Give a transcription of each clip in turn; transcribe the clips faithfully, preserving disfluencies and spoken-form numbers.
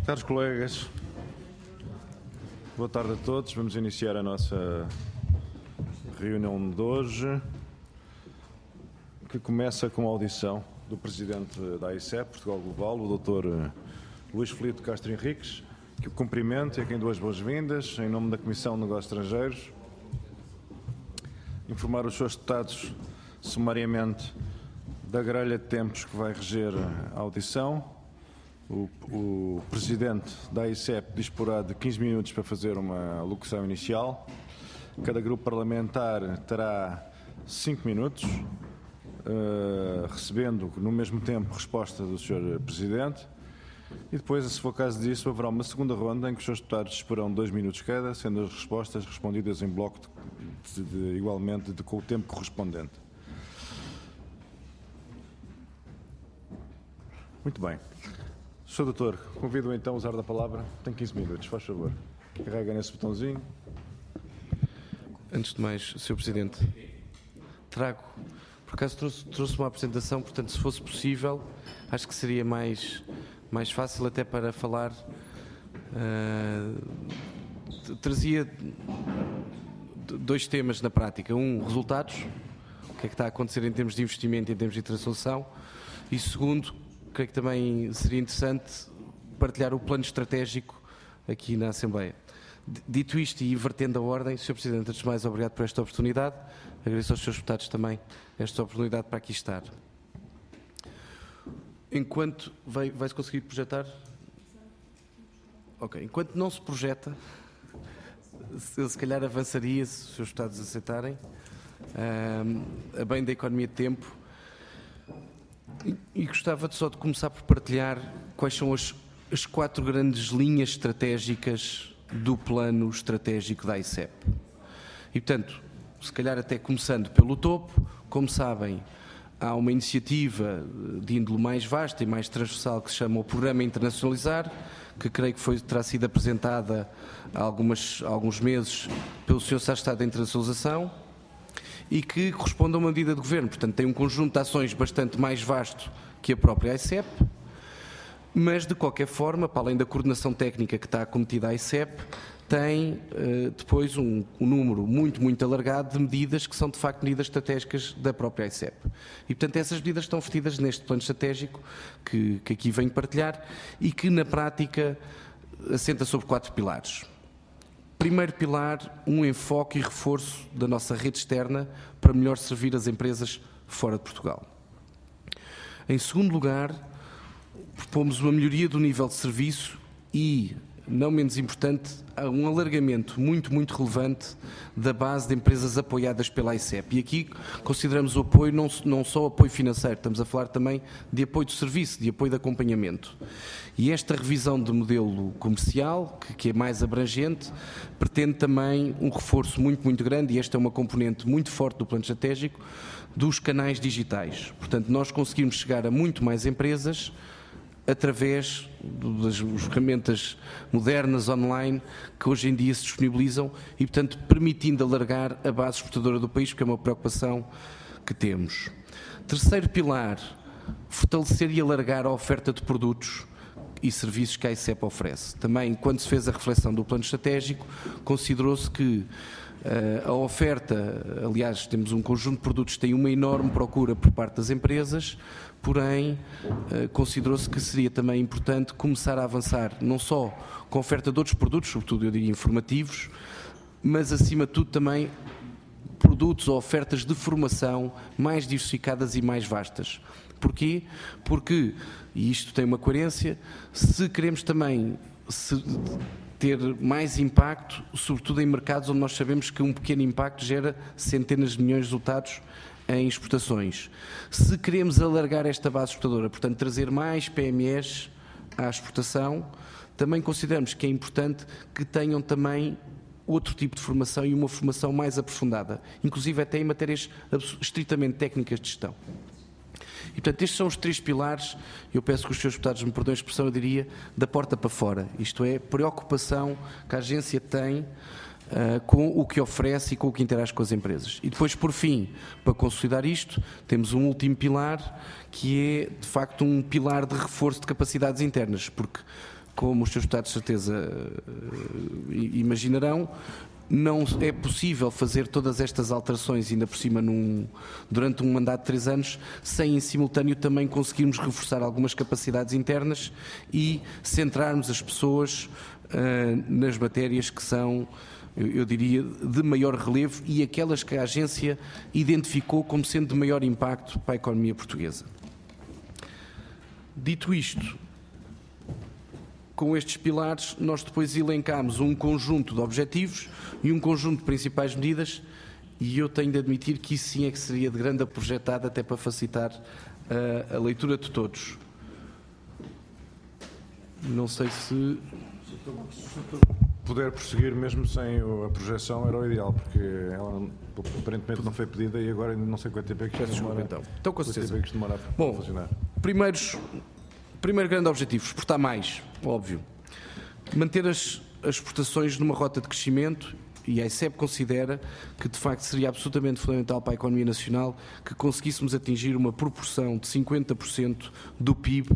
Caros colegas, boa tarde a todos. Vamos iniciar a nossa reunião de hoje, que começa com a audição do Presidente da A I C E P Portugal Global, o doutor Luís Filipe Castro Henriques, que o cumprimento e a quem dou as boas-vindas, em nome da Comissão de Negócios Estrangeiros, informar os seus deputados sumariamente da grelha de tempos que vai reger a audição. O, o Presidente da A I C E P disporá de quinze minutos para fazer uma alocução inicial. Cada grupo parlamentar terá cinco minutos, uh, recebendo no mesmo tempo resposta do senhor Presidente. E depois, se for caso disso, haverá uma segunda ronda em que os seus deputados disporão dois minutos cada, sendo as respostas respondidas em bloco de, de, de, igualmente de, com o tempo correspondente. Muito bem. senhor Doutor, convido-o então a usar da palavra. Tem quinze minutos, faz favor. Carrega nesse botãozinho. Antes de mais, senhor Presidente, trago, por acaso trouxe, trouxe uma apresentação, portanto, se fosse possível, acho que seria mais, mais fácil até para falar. Uh, trazia dois temas na prática. Um, resultados, o que é que está a acontecer em termos de investimento e em termos de translação. E segundo, creio que também seria interessante partilhar o plano estratégico aqui na Assembleia. Dito isto e invertendo a ordem, senhor Presidente, antes de mais, obrigado por esta oportunidade. Agradeço aos senhores deputados também esta oportunidade para aqui estar. Enquanto... Vai, vai-se conseguir projetar? Ok. Enquanto não se projeta, eu se calhar avançaria, se os senhores deputados aceitarem, a bem da economia de tempo. E, e gostava só de começar por partilhar quais são as, as quatro grandes linhas estratégicas do plano estratégico da A I C E P. E, portanto, se calhar até começando pelo topo, como sabem, há uma iniciativa de índole mais vasta e mais transversal que se chama o Programa Internacionalizar, que creio que foi, terá sido apresentada há, algumas, há alguns meses pelo senhor Secretário de Estado da Internacionalização, e que corresponde a uma medida de governo. Portanto, tem um conjunto de ações bastante mais vasto que a própria A I C E P, mas, de qualquer forma, para além da coordenação técnica que está acometida à A I C E P, tem uh, depois um, um número muito, muito alargado de medidas que são, de facto, medidas estratégicas da própria A I C E P. E, portanto, essas medidas estão vertidas neste plano estratégico que, que aqui venho partilhar e que, na prática, assenta sobre quatro pilares. Primeiro pilar, um enfoque e reforço da nossa rede externa para melhor servir as empresas fora de Portugal. Em segundo lugar, propomos uma melhoria do nível de serviço e, não menos importante, um alargamento muito, muito relevante da base de empresas apoiadas pela A I C E P. E aqui consideramos o apoio não, não só apoio financeiro, estamos a falar também de apoio de serviço, de apoio de acompanhamento. E esta revisão do modelo comercial, que, que é mais abrangente, pretende também um reforço muito, muito grande, e esta é uma componente muito forte do plano estratégico, dos canais digitais. Portanto, nós conseguimos chegar a muito mais empresas através das ferramentas modernas online que hoje em dia se disponibilizam e, portanto, permitindo alargar a base exportadora do país, porque é uma preocupação que temos. Terceiro pilar, fortalecer e alargar a oferta de produtos e serviços que a A I C E P oferece. Também, quando se fez a reflexão do plano estratégico, considerou-se que uh, a oferta, aliás, temos um conjunto de produtos que tem uma enorme procura por parte das empresas, porém, uh, considerou-se que seria também importante começar a avançar, não só com a oferta de outros produtos, sobretudo, eu diria, informativos, mas, acima de tudo, também produtos ou ofertas de formação mais diversificadas e mais vastas. Porquê? Porque, e isto tem uma coerência, se queremos também se, ter mais impacto, sobretudo em mercados onde nós sabemos que um pequeno impacto gera centenas de milhões de resultados em exportações. Se queremos alargar esta base exportadora, portanto trazer mais P M Es à exportação, também consideramos que é importante que tenham também outro tipo de formação e uma formação mais aprofundada, inclusive até em matérias estritamente técnicas de gestão. E, portanto, estes são os três pilares, eu peço que os senhores deputados me perdoem a expressão, eu diria, da porta para fora. Isto é, preocupação que a agência tem uh, com o que oferece e com o que interage com as empresas. E depois, por fim, para consolidar isto, temos um último pilar, que é, de facto, um pilar de reforço de capacidades internas, porque como os seus deputados de certeza imaginarão, não é possível fazer todas estas alterações, ainda por cima num, durante um mandato de três anos, sem em simultâneo também conseguirmos reforçar algumas capacidades internas e centrarmos as pessoas uh, nas matérias que são, eu, eu diria, de maior relevo e aquelas que a agência identificou como sendo de maior impacto para a economia portuguesa. Dito isto, com estes pilares, nós depois elencámos um conjunto de objetivos e um conjunto de principais medidas, e eu tenho de admitir que isso sim é que seria de grande projetado, até para facilitar uh, a leitura de todos. Não sei se... Se puder prosseguir mesmo sem a projeção era o ideal, porque ela aparentemente não foi pedida e agora não sei quanto tempo é que isto demora. Então, então com certeza. É que isto demora a Bom, funcionar. Primeiros, primeiro grande objetivo, exportar mais, óbvio. Manter as, as exportações numa rota de crescimento, e a I C E P considera que de facto seria absolutamente fundamental para a economia nacional que conseguíssemos atingir uma proporção de cinquenta por cento do P I B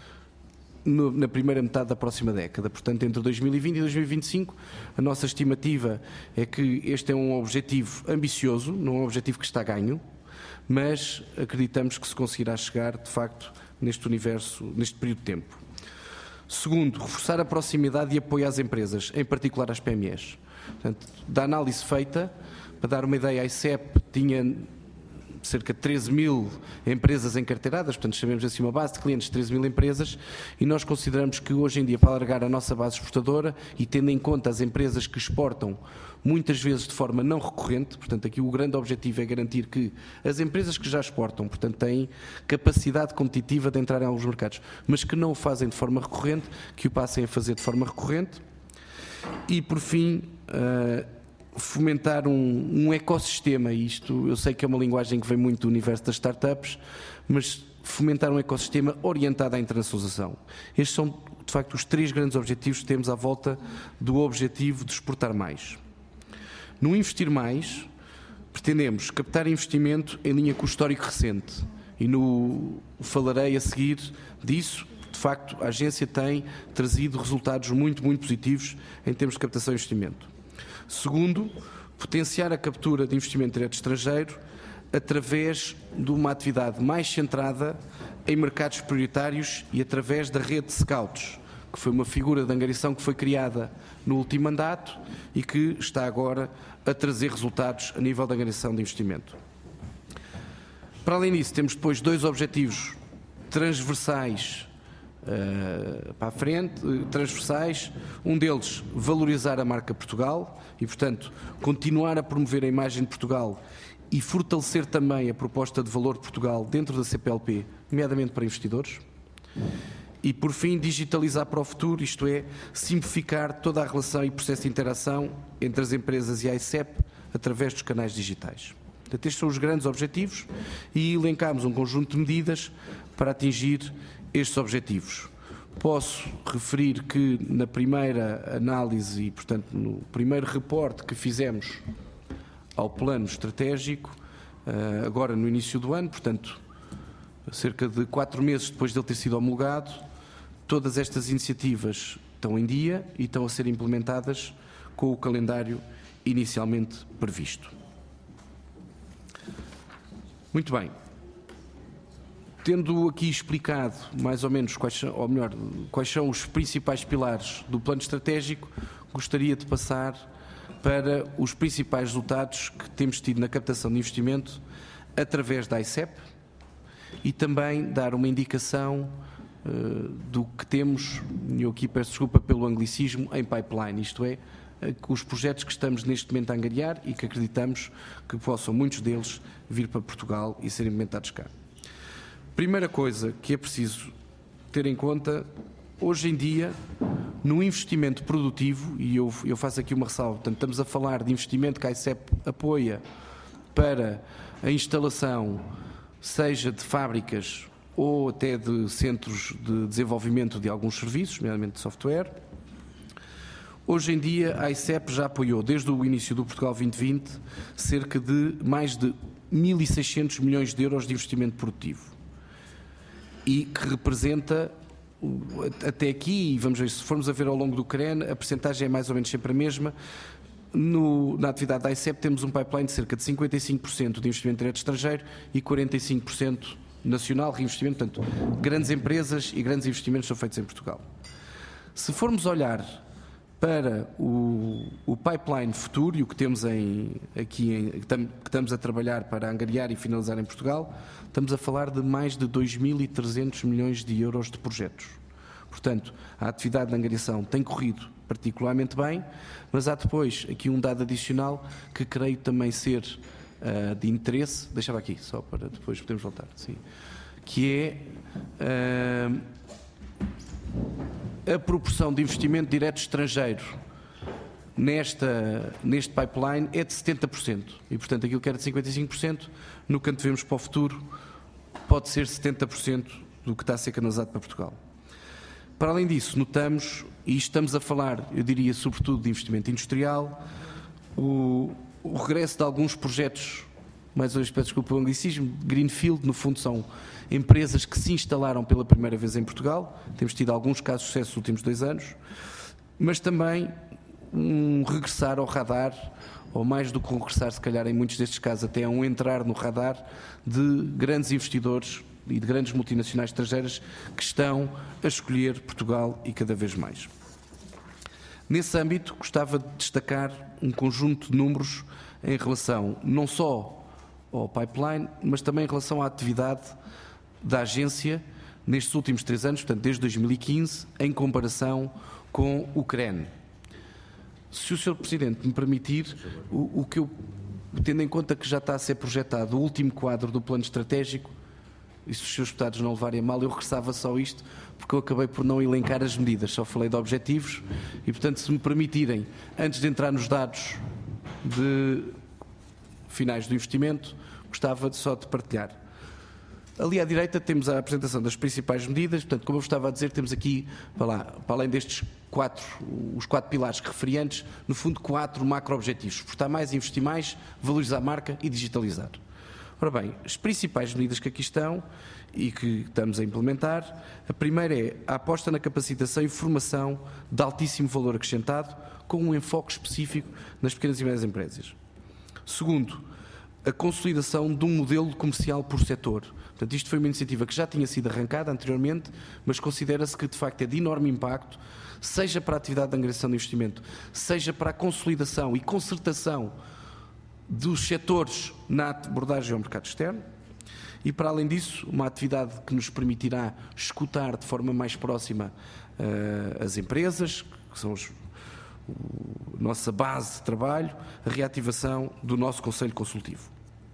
no, na primeira metade da próxima década. Portanto, entre dois mil e vinte e dois mil e vinte e cinco, a nossa estimativa é que este é um objetivo ambicioso, não é um objetivo que está a ganho, mas acreditamos que se conseguirá chegar, de facto, neste universo, neste período de tempo. Segundo, reforçar a proximidade e apoio às empresas, em particular às P M Es. Portanto, da análise feita, para dar uma ideia, a I C E P tinha cerca de treze mil empresas encarteiradas, portanto, chamemos assim uma base de clientes de treze mil empresas, e nós consideramos que hoje em dia, para alargar a nossa base exportadora e tendo em conta as empresas que exportam muitas vezes de forma não recorrente, portanto, aqui o grande objetivo é garantir que as empresas que já exportam, portanto, têm capacidade competitiva de entrar em alguns mercados, mas que não o fazem de forma recorrente, que o passem a fazer de forma recorrente. E, por fim, uh, fomentar um, um ecossistema, isto eu sei que é uma linguagem que vem muito do universo das startups, mas fomentar um ecossistema orientado à internacionalização. Estes são, de facto, os três grandes objetivos que temos à volta do objetivo de exportar mais. No investir mais, pretendemos captar investimento em linha com o histórico recente, e no, falarei a seguir disso. De facto, a agência tem trazido resultados muito, muito positivos em termos de captação de investimento. Segundo, potenciar a captura de investimento direto estrangeiro através de uma atividade mais centrada em mercados prioritários e através da rede de scouts, que foi uma figura de angariação que foi criada no último mandato e que está agora a trazer resultados a nível da angariação de investimento. Para além disso, temos depois dois objetivos transversais Uh, para a frente, uh, transversais. Um deles, valorizar a marca Portugal e, portanto, continuar a promover a imagem de Portugal e fortalecer também a proposta de valor de Portugal dentro da C P L P, nomeadamente para investidores. E, por fim, digitalizar para o futuro, isto é, simplificar toda a relação e processo de interação entre as empresas e a I C E P através dos canais digitais. Portanto, estes são os grandes objetivos e elencámos um conjunto de medidas para atingir estes objetivos. Posso referir que na primeira análise e, portanto, no primeiro reporte que fizemos ao plano estratégico, agora no início do ano, portanto, cerca de quatro meses depois de ele ter sido homologado, todas estas iniciativas estão em dia e estão a ser implementadas com o calendário inicialmente previsto. Muito bem. Tendo aqui explicado mais ou menos quais são, ou melhor, quais são os principais pilares do plano estratégico, gostaria de passar para os principais resultados que temos tido na captação de investimento através da I C E P e também dar uma indicação uh, do que temos, e eu aqui peço desculpa pelo anglicismo, em pipeline, isto é, uh, os projetos que estamos neste momento a angariar e que acreditamos que possam muitos deles vir para Portugal e serem implementados cá. Primeira coisa que é preciso ter em conta, hoje em dia, no investimento produtivo, e eu, eu faço aqui uma ressalva, portanto, estamos a falar de investimento que a I C E P apoia para a instalação, seja de fábricas ou até de centros de desenvolvimento de alguns serviços, nomeadamente de software. Hoje em dia, a I C E P já apoiou, desde o início do Portugal vinte vinte, cerca de mais de mil e seiscentos milhões de euros de investimento produtivo, e que representa até aqui, e vamos ver, se formos a ver ao longo do C R E N, a percentagem é mais ou menos sempre a mesma. No, na atividade da I C E P temos um pipeline de cerca de cinquenta e cinco por cento de investimento direto estrangeiro e quarenta e cinco por cento nacional, reinvestimento. Portanto, grandes empresas e grandes investimentos são feitos em Portugal. Se formos olhar para o, o pipeline futuro e o que temos em, aqui, em, que estamos a trabalhar para angariar e finalizar em Portugal, estamos a falar de mais de dois mil e trezentos milhões de euros de projetos. Portanto, a atividade de angariação tem corrido particularmente bem, mas há depois aqui um dado adicional que creio também ser uh, de interesse, deixava aqui, só para depois podermos voltar, sim, que é uh, a proporção de investimento direto estrangeiro nesta, neste pipeline é de setenta por cento e, portanto, aquilo que era de cinquenta e cinco por cento, no canto vemos para o futuro, pode ser setenta por cento do que está a ser canalizado para Portugal. Para além disso, notamos, e estamos a falar, eu diria, sobretudo de investimento industrial, o, o regresso de alguns projetos, mais uma vez, peço desculpa o anglicismo, Greenfield, no fundo são empresas que se instalaram pela primeira vez em Portugal, temos tido alguns casos de sucesso nos últimos dois anos, mas também um regressar ao radar, ou mais do que um regressar, se calhar em muitos destes casos até um entrar no radar de grandes investidores e de grandes multinacionais estrangeiras que estão a escolher Portugal e cada vez mais. Nesse âmbito, gostava de destacar um conjunto de números em relação não só ao pipeline, mas também em relação à atividade da agência nestes últimos três anos, portanto desde dois mil e quinze, em comparação com o C R E N. Se o senhor Presidente me permitir, o, o que eu, tendo em conta que já está a ser projetado o último quadro do plano estratégico, e se os seus deputados não levarem a mal, eu regressava só isto, porque eu acabei por não elencar as medidas, só falei de objetivos, e portanto, se me permitirem, antes de entrar nos dados de finais do investimento, gostava só de partilhar. Ali à direita temos a apresentação das principais medidas, portanto, como eu estava a dizer, temos aqui, para, lá, para além destes quatro, os quatro pilares que referi antes, no fundo, quatro macro-objetivos: exportar mais, investir mais, valorizar a marca e digitalizar. Ora bem, as principais medidas que aqui estão e que estamos a implementar, a primeira é a aposta na capacitação e formação de altíssimo valor acrescentado, com um enfoque específico nas pequenas e médias empresas. Segundo, a consolidação de um modelo comercial por setor. Portanto, isto foi uma iniciativa que já tinha sido arrancada anteriormente, mas considera-se que de facto é de enorme impacto, seja para a atividade de angariação de investimento, seja para a consolidação e concertação dos setores na abordagem ao mercado externo, e para além disso uma atividade que nos permitirá escutar de forma mais próxima uh, as empresas, que são os, o, a nossa base de trabalho, a reativação do nosso Conselho Consultivo.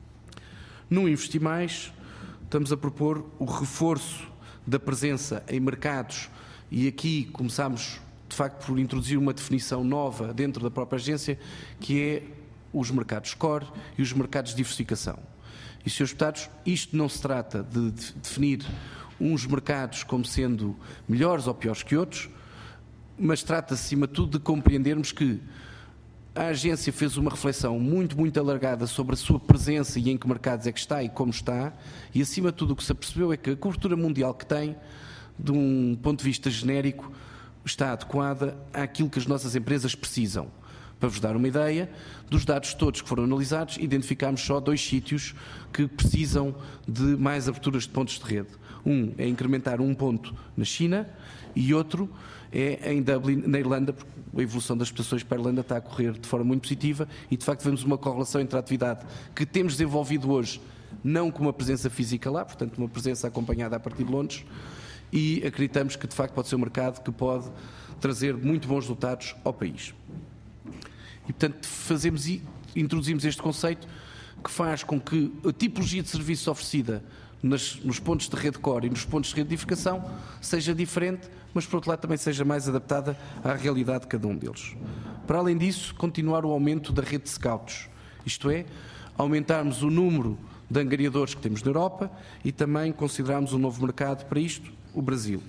No Investir Mais, estamos a propor o reforço da presença em mercados, e aqui começamos de facto por introduzir uma definição nova dentro da própria agência, que é os mercados core e os mercados de diversificação. E, senhores deputados, isto não se trata de definir uns mercados como sendo melhores ou piores que outros, mas trata-se, acima de tudo, de compreendermos que a agência fez uma reflexão muito, muito alargada sobre a sua presença e em que mercados é que está e como está, e, acima de tudo, o que se apercebeu é que a cobertura mundial que tem, de um ponto de vista genérico, está adequada àquilo que as nossas empresas precisam. Para vos dar uma ideia, dos dados todos que foram analisados, identificámos só dois sítios que precisam de mais aberturas de pontos de rede. Um é incrementar um ponto na China e outro é em Dublin, na Irlanda, porque a evolução das exportações para a Irlanda está a correr de forma muito positiva e, de facto, vemos uma correlação entre a atividade que temos desenvolvido hoje, não com uma presença física lá, portanto, uma presença acompanhada a partir de Londres, e acreditamos que, de facto, pode ser um mercado que pode trazer muito bons resultados ao país. E, portanto, fazemos e introduzimos este conceito que faz com que a tipologia de serviço oferecida nas, nos pontos de rede core e nos pontos de rede de edificação seja diferente, mas, por outro lado, também seja mais adaptada à realidade de cada um deles. Para além disso, continuar o aumento da rede de scouts, isto é, aumentarmos o número de angariadores que temos na Europa e também considerarmos um novo mercado para isto, o Brasil.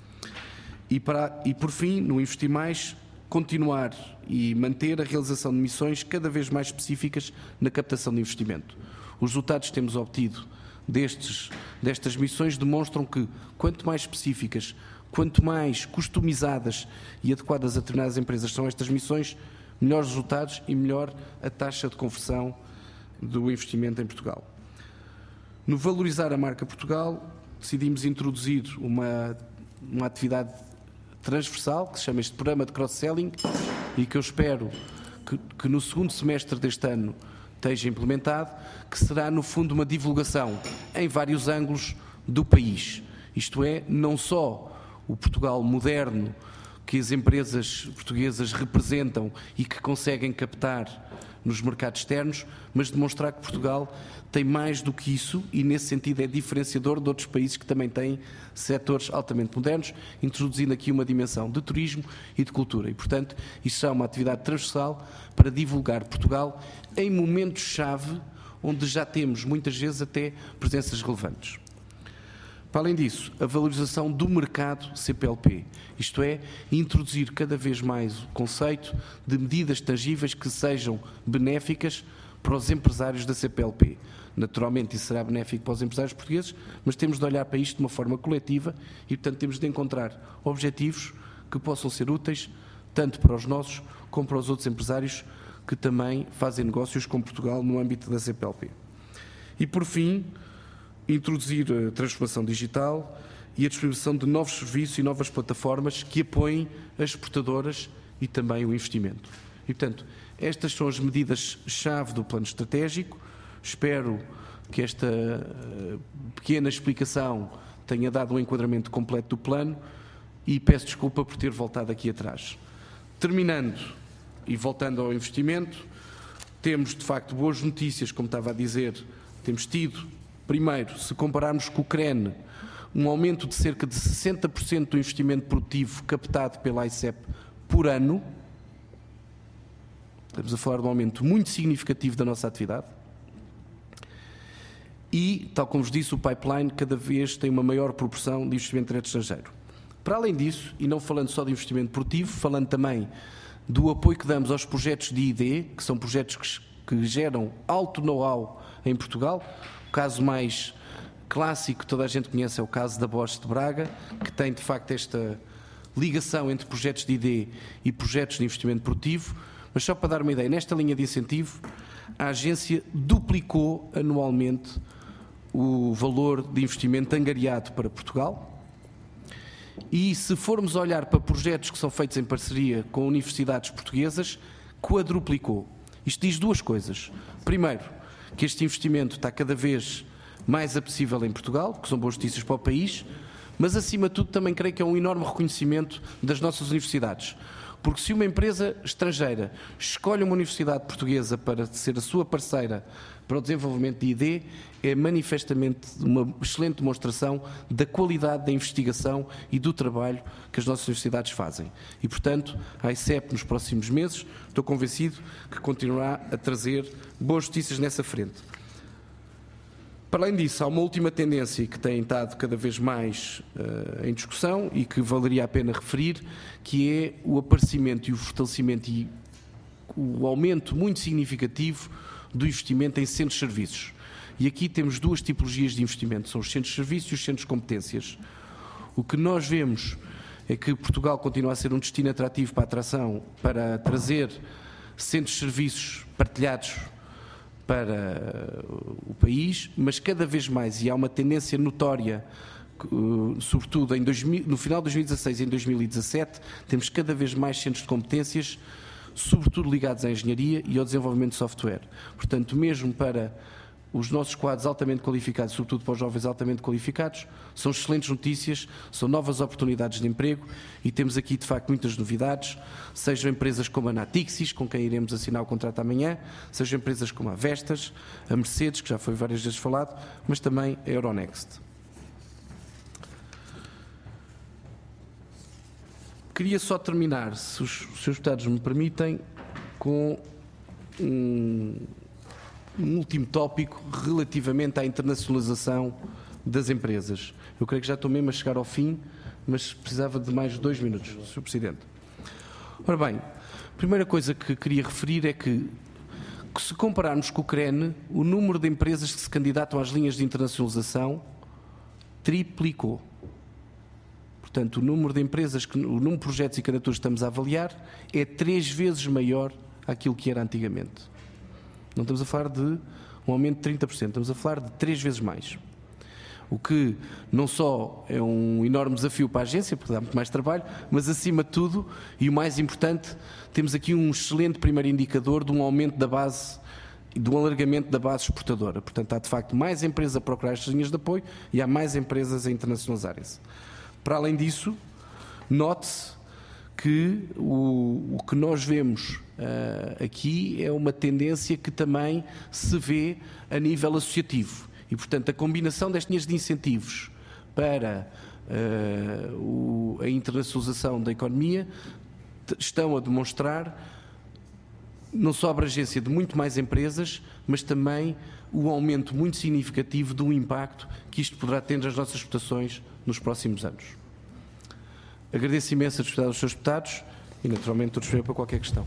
E, para, e por fim, no Investir Mais, continuar e manter a realização de missões cada vez mais específicas na captação de investimento. Os resultados que temos obtido destes, destas missões demonstram que, quanto mais específicas, Quanto mais customizadas e adequadas a determinadas empresas são estas missões, melhores resultados e melhor a taxa de conversão do investimento em Portugal. No valorizar a marca Portugal, decidimos introduzir uma, uma atividade transversal, que se chama este programa de cross-selling, e que eu espero que, que no segundo semestre deste ano esteja implementado, que será, no fundo, uma divulgação em vários ângulos do país. Isto é, não só o Portugal moderno que as empresas portuguesas representam e que conseguem captar nos mercados externos, mas demonstrar que Portugal tem mais do que isso e, nesse sentido, é diferenciador de outros países que também têm setores altamente modernos, introduzindo aqui uma dimensão de turismo e de cultura. E, portanto, isto é uma atividade transversal para divulgar Portugal em momentos-chave, onde já temos, muitas vezes, até presenças relevantes. Para além disso, a valorização do mercado C P L P, isto é, introduzir cada vez mais o conceito de medidas tangíveis que sejam benéficas para os empresários da C P L P. Naturalmente, isso será benéfico para os empresários portugueses, mas temos de olhar para isto de uma forma coletiva e, portanto, temos de encontrar objetivos que possam ser úteis tanto para os nossos como para os outros empresários que também fazem negócios com Portugal no âmbito da C P L P. E, por fim, introduzir a transformação digital e a distribuição de novos serviços e novas plataformas que apoiem as exportadoras e também o investimento. E, portanto, estas são as medidas-chave do plano estratégico. Espero que esta uh, pequena explicação tenha dado um enquadramento completo do plano e peço desculpa por ter voltado aqui atrás. Terminando e voltando ao investimento, temos, de facto, boas notícias, como estava a dizer, temos tido. Primeiro, se compararmos com o C R E N, um aumento de cerca de sessenta por cento do investimento produtivo captado pela I C E P por ano. Estamos a falar de um aumento muito significativo da nossa atividade. E, tal como vos disse, o pipeline cada vez tem uma maior proporção de investimento direto estrangeiro. Para além disso, e não falando só de investimento produtivo, falando também do apoio que damos aos projetos de I D, que são projetos que, que geram alto know-how em Portugal. O caso mais clássico que toda a gente conhece é o caso da Bosch de Braga, que tem de facto esta ligação entre projetos de I D e projetos de investimento produtivo. Mas só para dar uma ideia, nesta linha de incentivo, a agência duplicou anualmente o valor de investimento angariado para Portugal. E se formos olhar para projetos que são feitos em parceria com universidades portuguesas, quadruplicou. Isto diz duas coisas. Primeiro, que este investimento está cada vez mais apetecível em Portugal, que são boas notícias para o país, mas acima de tudo também creio que é um enorme reconhecimento das nossas universidades. Porque se uma empresa estrangeira escolhe uma universidade portuguesa para ser a sua parceira para o desenvolvimento de I D, é manifestamente uma excelente demonstração da qualidade da investigação e do trabalho que as nossas universidades fazem. E, portanto, a I C E P nos próximos meses, estou convencido que continuará a trazer boas notícias nessa frente. Para além disso, há uma última tendência que tem estado cada vez mais uh, em discussão e que valeria a pena referir, que é o aparecimento e o fortalecimento e o aumento muito significativo do investimento em centros de serviços. E aqui temos duas tipologias de investimento, são os centros de serviços e os centros de competências. O que nós vemos é que Portugal continua a ser um destino atrativo para a atração, para trazer centros de serviços partilhados para o país, mas cada vez mais, e há uma tendência notória, sobretudo em dois mil, no final de dois mil e dezasseis e em dois mil e dezassete, temos cada vez mais centros de competências, sobretudo ligados à engenharia e ao desenvolvimento de software. Portanto, mesmo para os nossos quadros altamente qualificados, sobretudo para os jovens altamente qualificados, são excelentes notícias, são novas oportunidades de emprego e temos aqui, de facto, muitas novidades, sejam empresas como a Natixis, com quem iremos assinar o contrato amanhã, sejam empresas como a Vestas, a Mercedes, que já foi várias vezes falado, mas também a Euronext. Queria só terminar, se os senhores deputados me permitem, com um... um último tópico relativamente à internacionalização das empresas. Eu creio que já estou mesmo a chegar ao fim, mas precisava de mais dois minutos, senhor Presidente. Ora bem, a primeira coisa que queria referir é que, que se compararmos com o C R E N, o número de empresas que se candidatam às linhas de internacionalização triplicou. Portanto, o número de empresas, que, o número de projetos e candidaturas que estamos a avaliar é três vezes maior àquilo que era antigamente. Não estamos a falar de um aumento de trinta por cento, estamos a falar de três vezes mais. O que não só é um enorme desafio para a agência, porque dá muito mais trabalho, mas acima de tudo, e o mais importante, temos aqui um excelente primeiro indicador de um aumento da base, de um alargamento da base exportadora. Portanto, há de facto mais empresas a procurar estas linhas de apoio e há mais empresas a internacionalizarem-se. Para além disso, note-se que o, o que nós vemos uh, aqui é uma tendência que também se vê a nível associativo. E, portanto, a combinação destas linhas de incentivos para uh, o, a internacionalização da economia estão a demonstrar não só a abrangência de muito mais empresas, mas também o aumento muito significativo do impacto que isto poderá ter nas nossas exportações nos próximos anos. Agradeço imenso a disponibilidade dos seus deputados e, naturalmente, estou disponível para qualquer questão.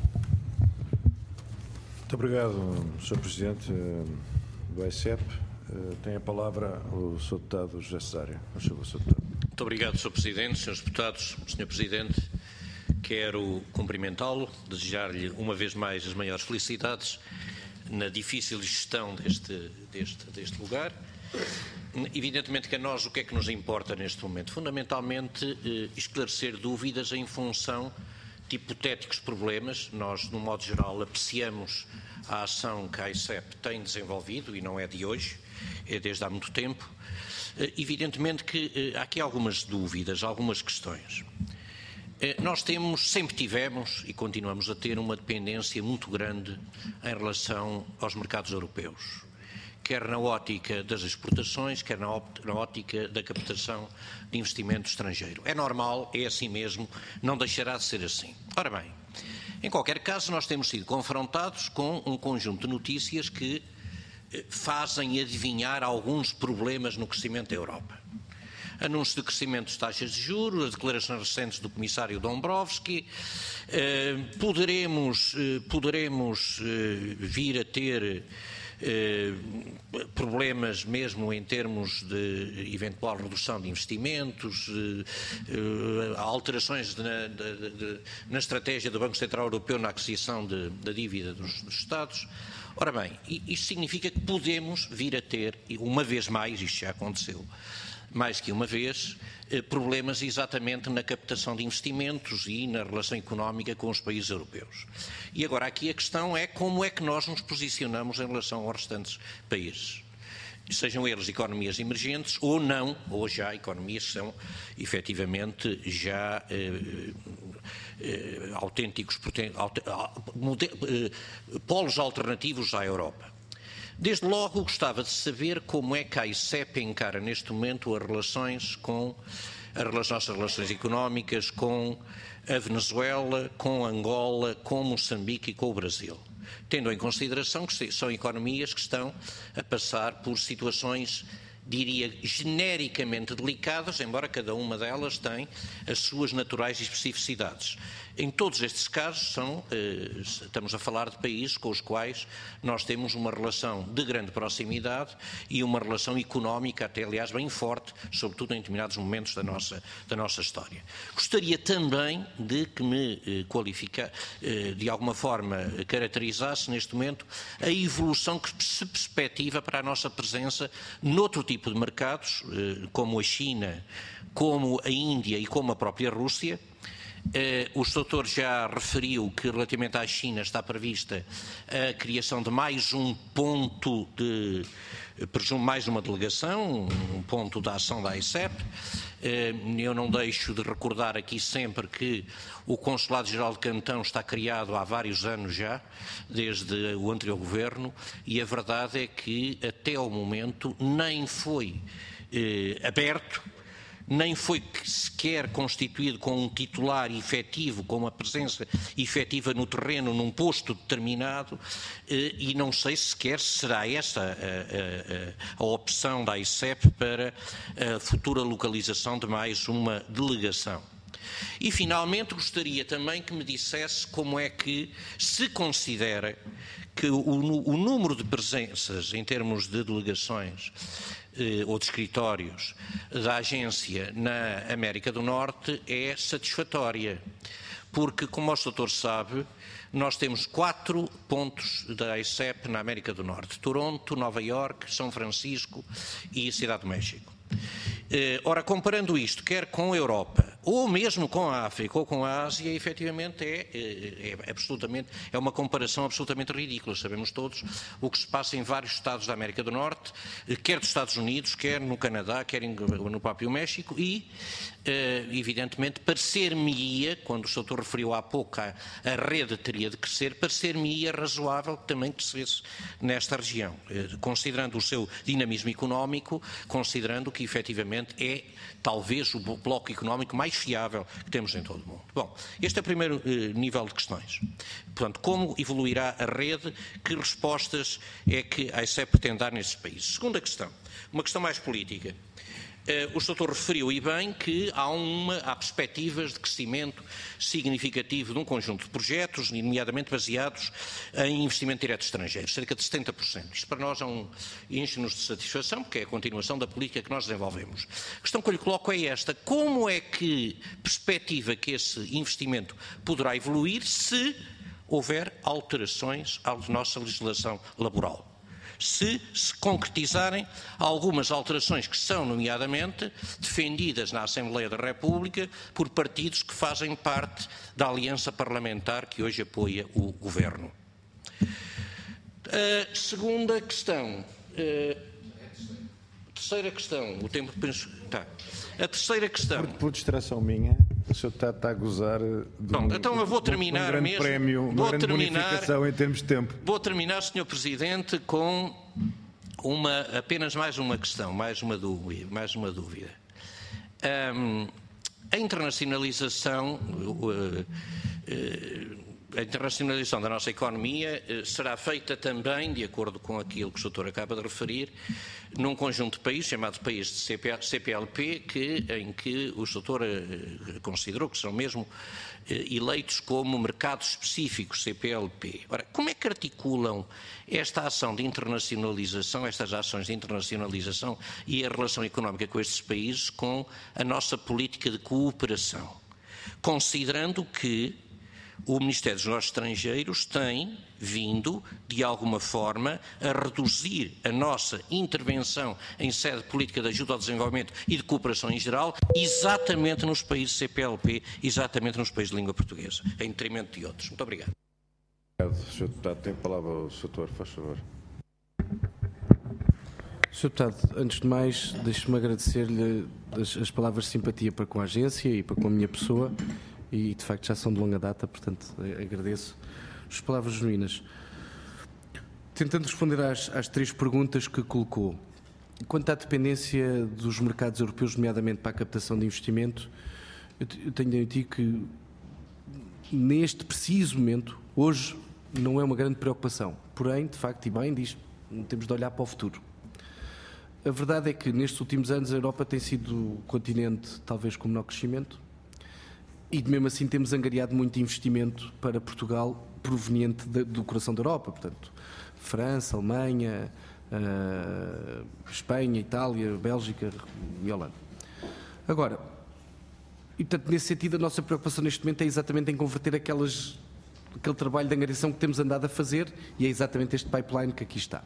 Muito obrigado, senhor Presidente do A I C E P. Tem a palavra o senhor Deputado José Cesário. Muito obrigado, senhor Presidente, senhores Deputados. senhor Presidente, quero cumprimentá-lo, desejar-lhe uma vez mais as maiores felicidades na difícil gestão deste, deste, deste lugar. Evidentemente que a nós o que é que nos importa neste momento? Fundamentalmente eh, esclarecer dúvidas em função de hipotéticos problemas. Nós, no modo geral, apreciamos a ação que a I C E P tem desenvolvido, e não é de hoje, é desde há muito tempo. Eh, evidentemente que eh, há aqui algumas dúvidas, algumas questões. Eh, nós temos, sempre tivemos e continuamos a ter uma dependência muito grande em relação aos mercados europeus, quer na ótica das exportações, quer na ótica da captação de investimento estrangeiro. É normal, é assim mesmo, não deixará de ser assim. Ora bem, em qualquer caso, nós temos sido confrontados com um conjunto de notícias que eh, fazem adivinhar alguns problemas no crescimento da Europa. Anúncio de crescimento das taxas de juros, as declarações recentes do Comissário Dombrovskis, eh, poderemos, eh, poderemos eh, vir a ter Eh, problemas mesmo em termos de eventual redução de investimentos, eh, eh, alterações de, de, de, na estratégia do Banco Central Europeu na aquisição de, da dívida dos, dos Estados. Ora bem, isto significa que podemos vir a ter, uma vez mais, isto já aconteceu, mais que uma vez, problemas exatamente na captação de investimentos e na relação económica com os países europeus. E agora aqui a questão é como é que nós nos posicionamos em relação aos restantes países. Sejam eles economias emergentes ou não, ou já economias que são efetivamente já eh, eh, autênticos eh, polos alternativos à Europa. Desde logo gostava de saber como é que a I C E P encara neste momento as relações com as nossas relações económicas com a Venezuela, com Angola, com Moçambique e com o Brasil, tendo em consideração que são economias que estão a passar por situações, diria, genericamente delicadas, embora cada uma delas tenha as suas naturais especificidades. Em todos estes casos, são, eh, estamos a falar de países com os quais nós temos uma relação de grande proximidade e uma relação económica, até aliás bem forte, sobretudo em determinados momentos da nossa, da nossa história. Gostaria também de que me eh, qualifica, eh, de alguma forma caracterizasse neste momento a evolução que se perspectiva para a nossa presença noutro tipo de mercados, eh, como a China, como a Índia e como a própria Rússia. Uh, o doutor já referiu que relativamente à China está prevista a criação de mais um ponto de, presumo, mais uma delegação, um ponto da ação da I C E P. Uh, eu não deixo de recordar aqui sempre que o Consulado-Geral de Cantão está criado há vários anos já, desde o anterior governo, e a verdade é que até ao momento nem foi uh, aberto, nem foi sequer constituído com um titular efetivo, com uma presença efetiva no terreno, num posto determinado, e não sei sequer se será essa a, a, a opção da I C E P para a futura localização de mais uma delegação. E, finalmente, gostaria também que me dissesse como é que se considera que o, o número de presenças em termos de delegações ou de escritórios da agência na América do Norte é satisfatória, porque, como o doutor sabe, nós temos quatro pontos da I C E P na América do Norte: Toronto, Nova Iorque, São Francisco e Cidade do México. Ora, comparando isto, quer com a Europa, ou mesmo com a África, ou com a Ásia, efetivamente é, é, é, absolutamente, é uma comparação absolutamente ridícula. Sabemos todos o que se passa em vários estados da América do Norte, quer dos Estados Unidos, quer no Canadá, quer no próprio México, e, evidentemente, parecer-me-ia, quando o doutor referiu há pouco a, a rede teria de crescer, parecer-me-ia razoável que também crescesse nesta região, considerando o seu dinamismo económico, considerando que, efetivamente, é talvez o bloco económico mais fiável que temos em todo o mundo. Bom, este é o primeiro eh, nível de questões. Portanto, como evoluirá a rede? Que respostas é que a I C E P pretende dar nestes países? Segunda questão, uma questão mais política. Uh, o doutor referiu, e bem, que há, uma, há perspectivas de crescimento significativo de um conjunto de projetos, nomeadamente baseados em investimento direto estrangeiro, cerca de setenta por cento. Isto para nós é um enche-nos de satisfação, porque é a continuação da política que nós desenvolvemos. A questão que eu lhe coloco é esta: como é que perspectiva que esse investimento poderá evoluir se houver alterações à nossa legislação laboral? Se se concretizarem algumas alterações que são, nomeadamente, defendidas na Assembleia da República por partidos que fazem parte da aliança parlamentar que hoje apoia o Governo. A segunda questão, a terceira questão, o tempo penso, tá. A terceira questão. Por, por distração minha, o senhor está, está a gozar de Bom, um, então eu vou terminar um grande mesmo. prémio, uma vou grande terminar, bonificação em termos de tempo. Vou terminar, senhor Presidente, com uma, apenas mais uma questão, mais uma dúvida. Mais uma dúvida. Um, a internacionalização, uh, uh, a internacionalização da nossa economia uh, será feita também, de acordo com aquilo que o doutor acaba de referir, num conjunto de países, chamado país de C P L P, que, em que o doutor uh, considerou que são mesmo uh, eleitos como mercados específicos C P L P. Ora, como é que articulam esta ação de internacionalização, estas ações de internacionalização e a relação económica com estes países com a nossa política de cooperação? Considerando que o Ministério dos Negócios Estrangeiros tem vindo, de alguma forma, a reduzir a nossa intervenção em sede de política de ajuda ao desenvolvimento e de cooperação em geral, exatamente nos países C P L P, exatamente nos países de língua portuguesa, em detrimento de outros. Muito obrigado. Obrigado, senhor Deputado. Tem a palavra o senhor Doutor, faz favor. senhor Deputado, antes de mais, deixe-me agradecer-lhe as, as palavras de simpatia para com a agência e para com a minha pessoa, e de facto já são de longa data, portanto agradeço as palavras genuínas. Tentando responder às, às três perguntas que colocou. Quanto à dependência dos mercados europeus, nomeadamente para a captação de investimento, eu tenho de admitir que neste preciso momento, hoje, não é uma grande preocupação. Porém, de facto, e bem, diz, temos de olhar para o futuro. A verdade é que nestes últimos anos a Europa tem sido o continente talvez com menor crescimento, e mesmo assim temos angariado muito investimento para Portugal proveniente de, do coração da Europa, portanto, França, Alemanha, uh, Espanha, Itália, Bélgica e Holanda. Agora, e portanto, nesse sentido, a nossa preocupação neste momento é exatamente em converter aquelas, aquele trabalho de angariação que temos andado a fazer, e é exatamente este pipeline que aqui está.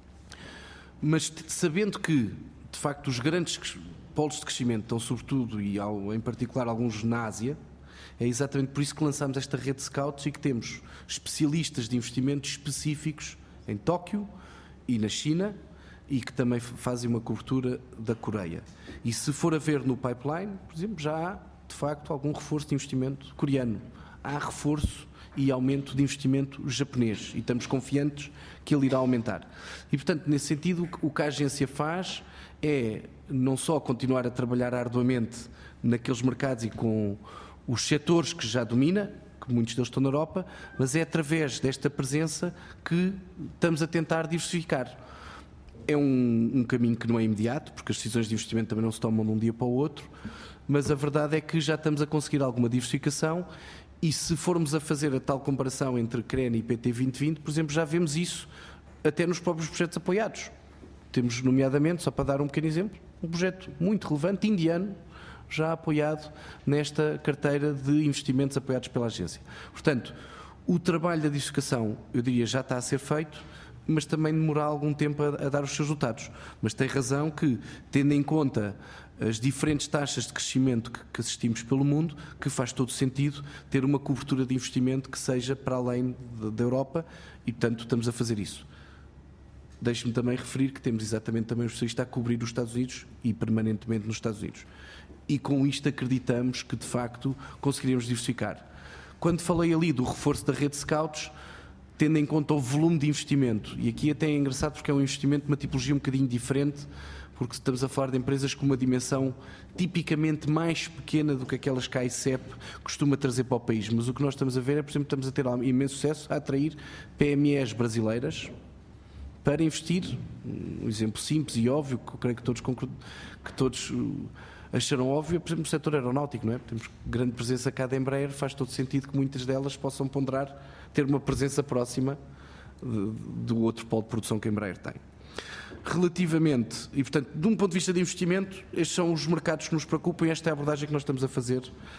Mas sabendo que, de facto, os grandes polos de crescimento estão sobretudo, e em particular alguns na Ásia, é exatamente por isso que lançámos esta rede de scouts e que temos especialistas de investimentos específicos em Tóquio e na China, e que também fazem uma cobertura da Coreia. E se for a ver no pipeline, por exemplo, já há, de facto, algum reforço de investimento coreano. Há reforço e aumento de investimento japonês, e estamos confiantes que ele irá aumentar. E, portanto, nesse sentido, o que a agência faz é não só continuar a trabalhar arduamente naqueles mercados e com os setores que já domina, que muitos deles estão na Europa, mas é através desta presença que estamos a tentar diversificar. É um, um caminho que não é imediato, porque as decisões de investimento também não se tomam de um dia para o outro, mas a verdade é que já estamos a conseguir alguma diversificação, e se formos a fazer a tal comparação entre C R E N e P T vinte vinte, por exemplo, já vemos isso até nos próprios projetos apoiados. temos nomeadamente, só para dar um pequeno exemplo, um projeto muito relevante, indiano, já apoiado nesta carteira de investimentos apoiados pela agência. Portanto, o trabalho da diversificação, eu diria, já está a ser feito, mas também demorará algum tempo a, a dar os seus resultados. Mas tem razão que, tendo em conta as diferentes taxas de crescimento que, que assistimos pelo mundo, que faz todo sentido ter uma cobertura de investimento que seja para além de, da Europa e, portanto, estamos a fazer isso. Deixe-me também referir que temos exatamente também o especialista a cobrir os Estados Unidos e permanentemente nos Estados Unidos. E com isto acreditamos que, de facto, conseguiremos diversificar. Quando falei ali do reforço da rede de scouts, tendo em conta o volume de investimento, e aqui até é engraçado porque é um investimento de uma tipologia um bocadinho diferente, porque estamos a falar de empresas com uma dimensão tipicamente mais pequena do que aquelas que a I C E P costuma trazer para o país. Mas o que nós estamos a ver é, por exemplo, estamos a ter imenso sucesso a atrair P M Es brasileiras para investir, um exemplo simples e óbvio, que eu creio que todos, que todos acharam óbvio, por exemplo, no setor aeronáutico, não é? Temos grande presença cá da Embraer, faz todo sentido que muitas delas possam ponderar ter uma presença próxima de, do outro polo de produção que a Embraer tem. Relativamente, e portanto, de um ponto de vista de investimento, estes são os mercados que nos preocupam e esta é a abordagem que nós estamos a fazer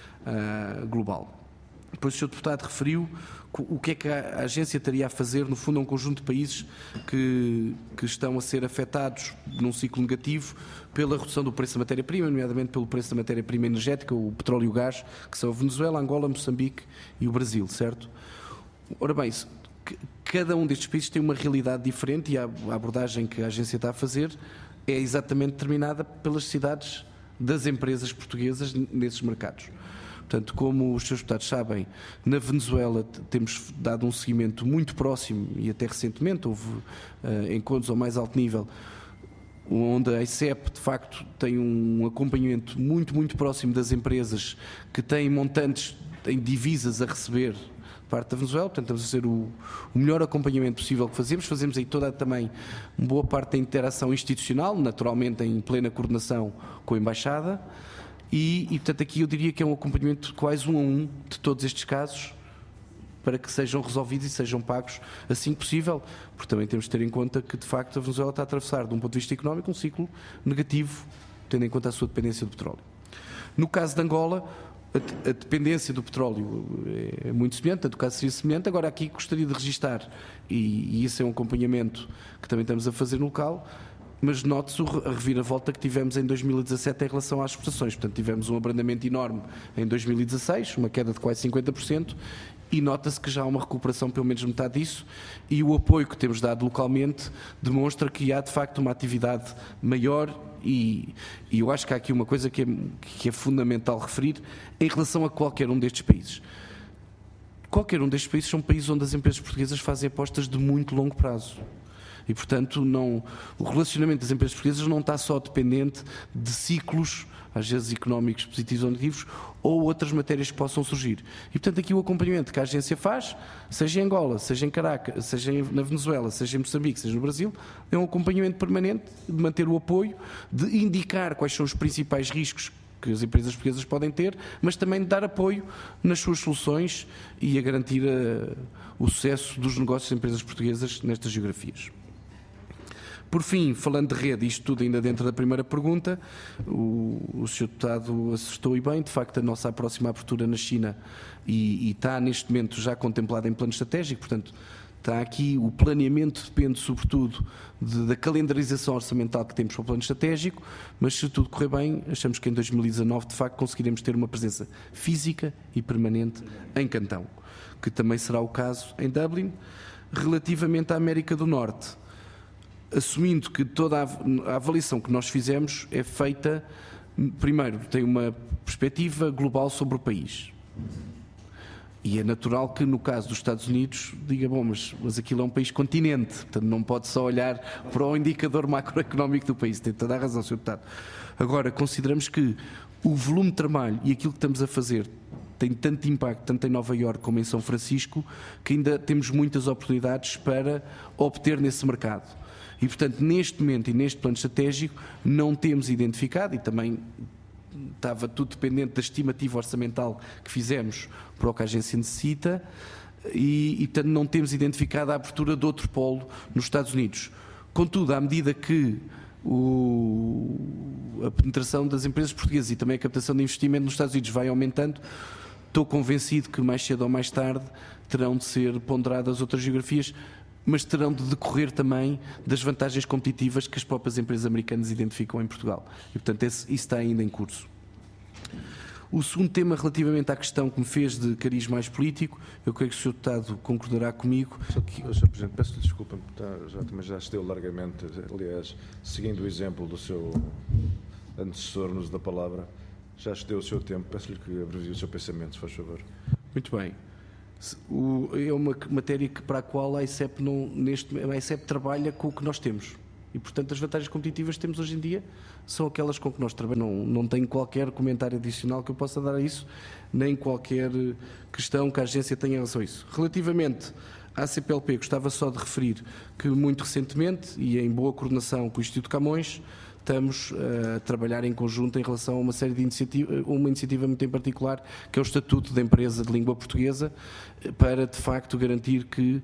uh, global. Depois o senhor Deputado referiu o que é que a agência estaria a fazer, no fundo, a um conjunto de países que, que estão a ser afetados num ciclo negativo pela redução do preço da matéria-prima, nomeadamente pelo preço da matéria-prima energética, o petróleo e o gás, que são a Venezuela, Angola, Moçambique e o Brasil, certo? Ora bem, cada um destes países tem uma realidade diferente e a abordagem que a agência está a fazer é exatamente determinada pelas necessidades das empresas portuguesas nesses mercados. Portanto, como os seus deputados sabem, na Venezuela temos dado um seguimento muito próximo e até recentemente houve uh, encontros ao mais alto nível, onde a I C E P de facto tem um acompanhamento muito, muito próximo das empresas que têm montantes em divisas a receber parte da Venezuela, portanto estamos a fazer o, o melhor acompanhamento possível que fazemos, fazemos aí toda também uma boa parte da interação institucional, naturalmente em plena coordenação com a Embaixada, e, e portanto aqui eu diria que é um acompanhamento quase um a um de todos estes casos, para que sejam resolvidos e sejam pagos assim que possível, porque também temos de ter em conta que de facto a Venezuela está a atravessar, de um ponto de vista económico, um ciclo negativo, tendo em conta a sua dependência do petróleo. No caso de Angola, a dependência do petróleo é muito semelhante, portanto o caso seria semelhante. Agora aqui gostaria de registar, e, e isso é um acompanhamento que também estamos a fazer no local, mas note-se a reviravolta que tivemos em dois mil e dezassete em relação às exportações. Portanto, tivemos um abrandamento enorme em dois mil e dezasseis, uma queda de quase cinquenta por cento, e nota-se que já há uma recuperação pelo menos metade disso, e o apoio que temos dado localmente demonstra que há de facto uma atividade maior, e, e eu acho que há aqui uma coisa que é, que é fundamental referir em relação a qualquer um destes países. Qualquer um destes países são países onde as empresas portuguesas fazem apostas de muito longo prazo. E, portanto, não, o relacionamento das empresas portuguesas não está só dependente de ciclos, às vezes económicos positivos ou negativos, ou outras matérias que possam surgir. E, portanto, aqui o acompanhamento que a agência faz, seja em Angola, seja em Caracas, seja na Venezuela, seja em Moçambique, seja no Brasil, é um acompanhamento permanente de manter o apoio, de indicar quais são os principais riscos que as empresas portuguesas podem ter, mas também de dar apoio nas suas soluções e a garantir a, o sucesso dos negócios das empresas portuguesas nestas geografias. Por fim, falando de rede, isto tudo ainda dentro da primeira pergunta, o, o senhor Deputado acertou e bem, de facto a nossa próxima abertura na China e, e está neste momento já contemplada em plano estratégico, portanto está aqui o planeamento, depende sobretudo de, da calendarização orçamental que temos para o plano estratégico, mas se tudo correr bem, achamos que em dois mil e dezanove de facto conseguiremos ter uma presença física e permanente em Cantão, que também será o caso em Dublin. Relativamente à América do Norte, assumindo que toda a avaliação que nós fizemos é feita, primeiro, tem uma perspectiva global sobre o país. E é natural que, no caso dos Estados Unidos, diga, bom, mas, mas aquilo é um país continente, portanto não pode só olhar para o indicador macroeconómico do país. Tem toda a razão, senhor Deputado. Agora, consideramos que o volume de trabalho e aquilo que estamos a fazer tem tanto impacto, tanto em Nova Iorque como em São Francisco, que ainda temos muitas oportunidades para obter nesse mercado. E, portanto, neste momento e neste plano estratégico, não temos identificado, e também estava tudo dependente da estimativa orçamental que fizemos para o que a agência necessita, e, e portanto, não temos identificado a abertura de outro polo nos Estados Unidos. Contudo, à medida que o, a penetração das empresas portuguesas e também a captação de investimento nos Estados Unidos vai aumentando, estou convencido que mais cedo ou mais tarde terão de ser ponderadas outras geografias, mas terão de decorrer também das vantagens competitivas que as próprias empresas americanas identificam em Portugal. E, portanto, esse, isso está ainda em curso. O segundo tema, relativamente à questão que me fez de cariz mais político, eu creio que o senhor Deputado concordará comigo. senhor Presidente, peço-lhe desculpa, já, também já cedeu largamente, aliás, seguindo o exemplo do seu antecessor no uso da palavra, já cedeu o seu tempo, peço-lhe que abrevie o seu pensamento, se faz favor. Muito bem. O, é uma matéria que, para a qual a ICEP, não, neste, a ICEP trabalha com o que nós temos. E, portanto, as vantagens competitivas que temos hoje em dia são aquelas com que nós trabalhamos. Não, não tenho qualquer comentário adicional que eu possa dar a isso, nem qualquer questão que a agência tenha em relação a isso. Relativamente à C P L P, gostava só de referir que, muito recentemente, e em boa coordenação com o Instituto Camões, estamos a trabalhar em conjunto em relação a uma série de iniciativas, uma iniciativa muito em particular, que é o Estatuto da Empresa de Língua Portuguesa, para, de facto, garantir que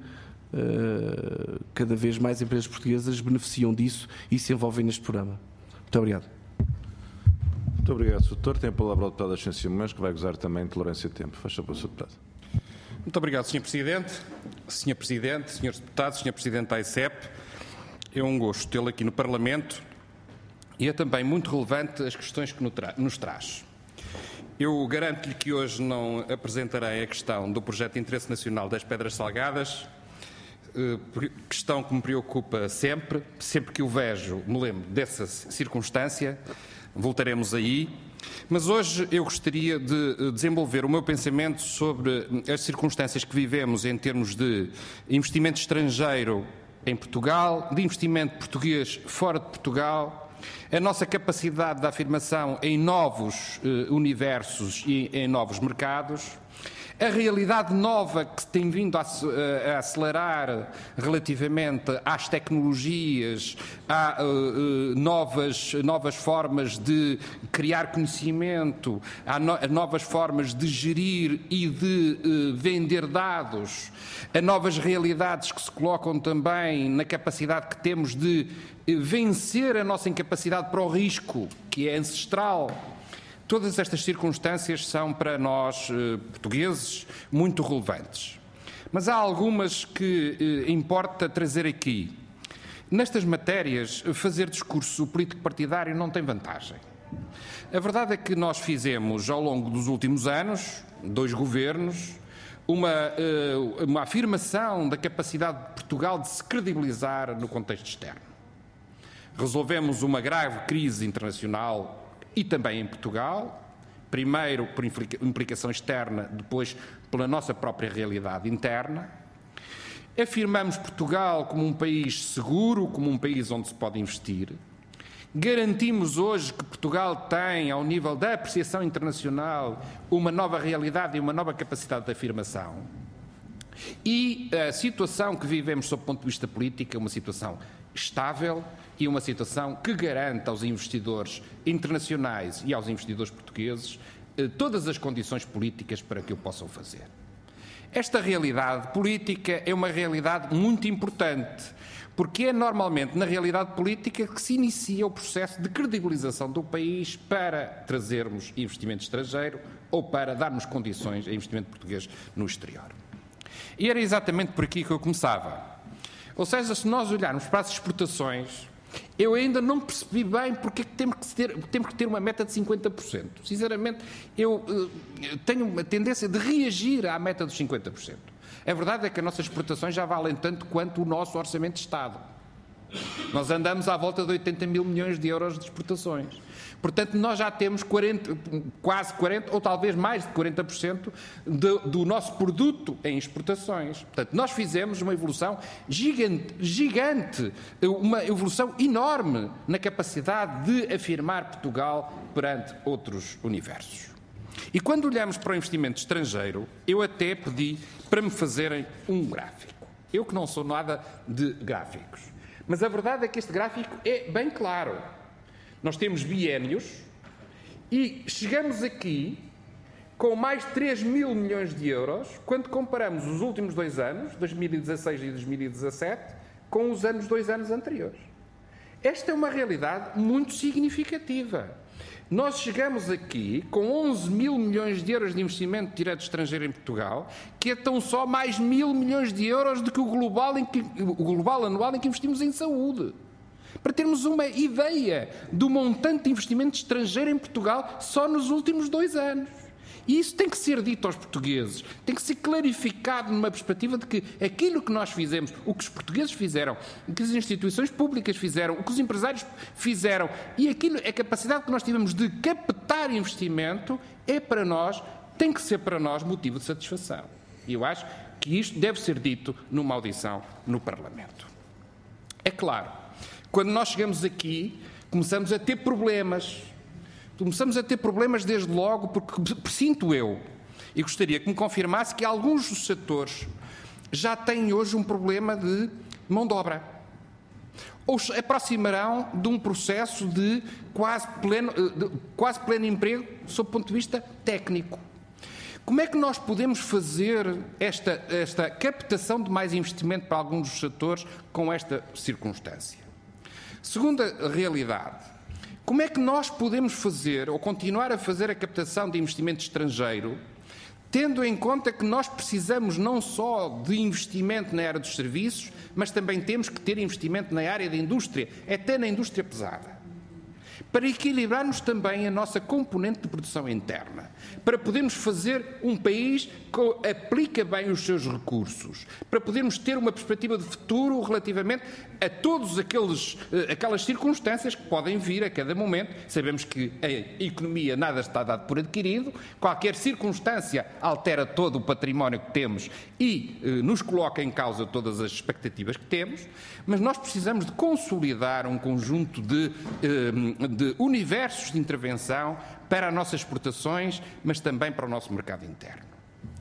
Uh, cada vez mais empresas portuguesas beneficiam disso e se envolvem neste programa. Muito obrigado. Muito obrigado, senhor Doutor. Tem a palavra o deputado Ascencio Simões, que vai gozar também de tolerância de tempo. Faz favor, senhor Deputado. Muito obrigado, senhor Presidente. senhor Presidente, senhores Deputados, senhor Presidente da ICEP, é um gosto tê-lo aqui no Parlamento e é também muito relevante as questões que nos traz. Eu garanto-lhe que hoje não apresentarei a questão do projeto de interesse nacional das Pedras Salgadas, questão que me preocupa sempre, sempre que o vejo me lembro dessa circunstância, voltaremos aí, mas hoje eu gostaria de desenvolver o meu pensamento sobre as circunstâncias que vivemos em termos de investimento estrangeiro em Portugal, de investimento português fora de Portugal, a nossa capacidade de afirmação em novos eh, universos e em novos mercados, a realidade nova que se tem vindo a, a acelerar relativamente às tecnologias, a uh, uh, novas, novas formas de criar conhecimento, a, no, a novas formas de gerir e de uh, vender dados, a novas realidades que se colocam também na capacidade que temos de uh, vencer a nossa incapacidade para o risco, que é ancestral. Todas estas circunstâncias são para nós, eh, portugueses, muito relevantes. Mas há algumas que eh, importa trazer aqui. Nestas matérias, fazer discurso político-partidário não tem vantagem. A verdade é que nós fizemos, ao longo dos últimos anos, dois governos, uma, eh, uma afirmação da capacidade de Portugal de se credibilizar no contexto externo. Resolvemos uma grave crise internacional e também em Portugal, primeiro por implicação externa, depois pela nossa própria realidade interna. Afirmamos Portugal como um país seguro, como um país onde se pode investir. Garantimos hoje que Portugal tem, ao nível da apreciação internacional, uma nova realidade e uma nova capacidade de afirmação. E a situação que vivemos sob o ponto de vista político é uma situação estável e uma situação que garante aos investidores internacionais e aos investidores portugueses eh, todas as condições políticas para que o possam fazer. Esta realidade política é uma realidade muito importante, porque é normalmente na realidade política que se inicia o processo de credibilização do país para trazermos investimento estrangeiro ou para darmos condições a investimento português no exterior. E era exatamente por aqui que eu começava. Ou seja, se nós olharmos para as exportações, eu ainda não percebi bem porque é que temos que ter, temos que ter uma meta de cinquenta por cento. Sinceramente, eu uh, tenho uma tendência de reagir à meta dos cinquenta por cento. A verdade é que as nossas exportações já valem tanto quanto o nosso orçamento de Estado. Nós andamos à volta de oitenta mil milhões de euros de exportações. Portanto, nós já temos quarenta, quase quarenta, ou talvez mais de quarenta por cento de, do nosso produto em exportações. Portanto, nós fizemos uma evolução gigante, gigante, uma evolução enorme na capacidade de afirmar Portugal perante outros universos. E quando olhamos para o investimento estrangeiro, eu até pedi para me fazerem um gráfico. Eu que não sou nada de gráficos. Mas a verdade é que este gráfico é bem claro. Nós temos biénios e chegamos aqui com mais de três mil milhões de euros quando comparamos os últimos dois anos, dois mil e dezasseis e dois mil e dezassete, com os anos, dois anos anteriores. Esta é uma realidade muito significativa. Nós chegamos aqui com onze mil milhões de euros de investimento direto estrangeiro em Portugal, que é tão só mais mil milhões de euros do que o global, em que, o global anual em que investimos em saúde. Para termos uma ideia do montante de investimento estrangeiro em Portugal só nos últimos dois anos. E isso tem que ser dito aos portugueses, tem que ser clarificado numa perspectiva de que aquilo que nós fizemos, o que os portugueses fizeram, o que as instituições públicas fizeram, o que os empresários fizeram e aquilo, a capacidade que nós tivemos de captar investimento é para nós, tem que ser para nós motivo de satisfação. E eu acho que isto deve ser dito numa audição no Parlamento. É claro, quando nós chegamos aqui, começamos a ter problemas. Começamos a ter problemas desde logo, porque sinto eu, e gostaria que me confirmasse que alguns dos setores já têm hoje um problema de mão de obra. Ou se aproximarão de um processo de quase pleno, de quase pleno emprego, sob o ponto de vista técnico. Como é que nós podemos fazer esta, esta captação de mais investimento para alguns dos setores com esta circunstância? Segunda realidade. Como é que nós podemos fazer ou continuar a fazer a captação de investimento estrangeiro, tendo em conta que nós precisamos não só de investimento na área dos serviços, mas também temos que ter investimento na área da indústria, até na indústria pesada, para equilibrarmos também a nossa componente de produção interna, para podermos fazer um país que aplica bem os seus recursos, para podermos ter uma perspectiva de futuro relativamente a todas aquelas circunstâncias que podem vir a cada momento. Sabemos que a economia nada está dado por adquirido, qualquer circunstância altera todo o património que temos e eh, nos coloca em causa todas as expectativas que temos, mas nós precisamos de consolidar um conjunto de, eh, de universos de intervenção para as nossas exportações, mas também para o nosso mercado interno.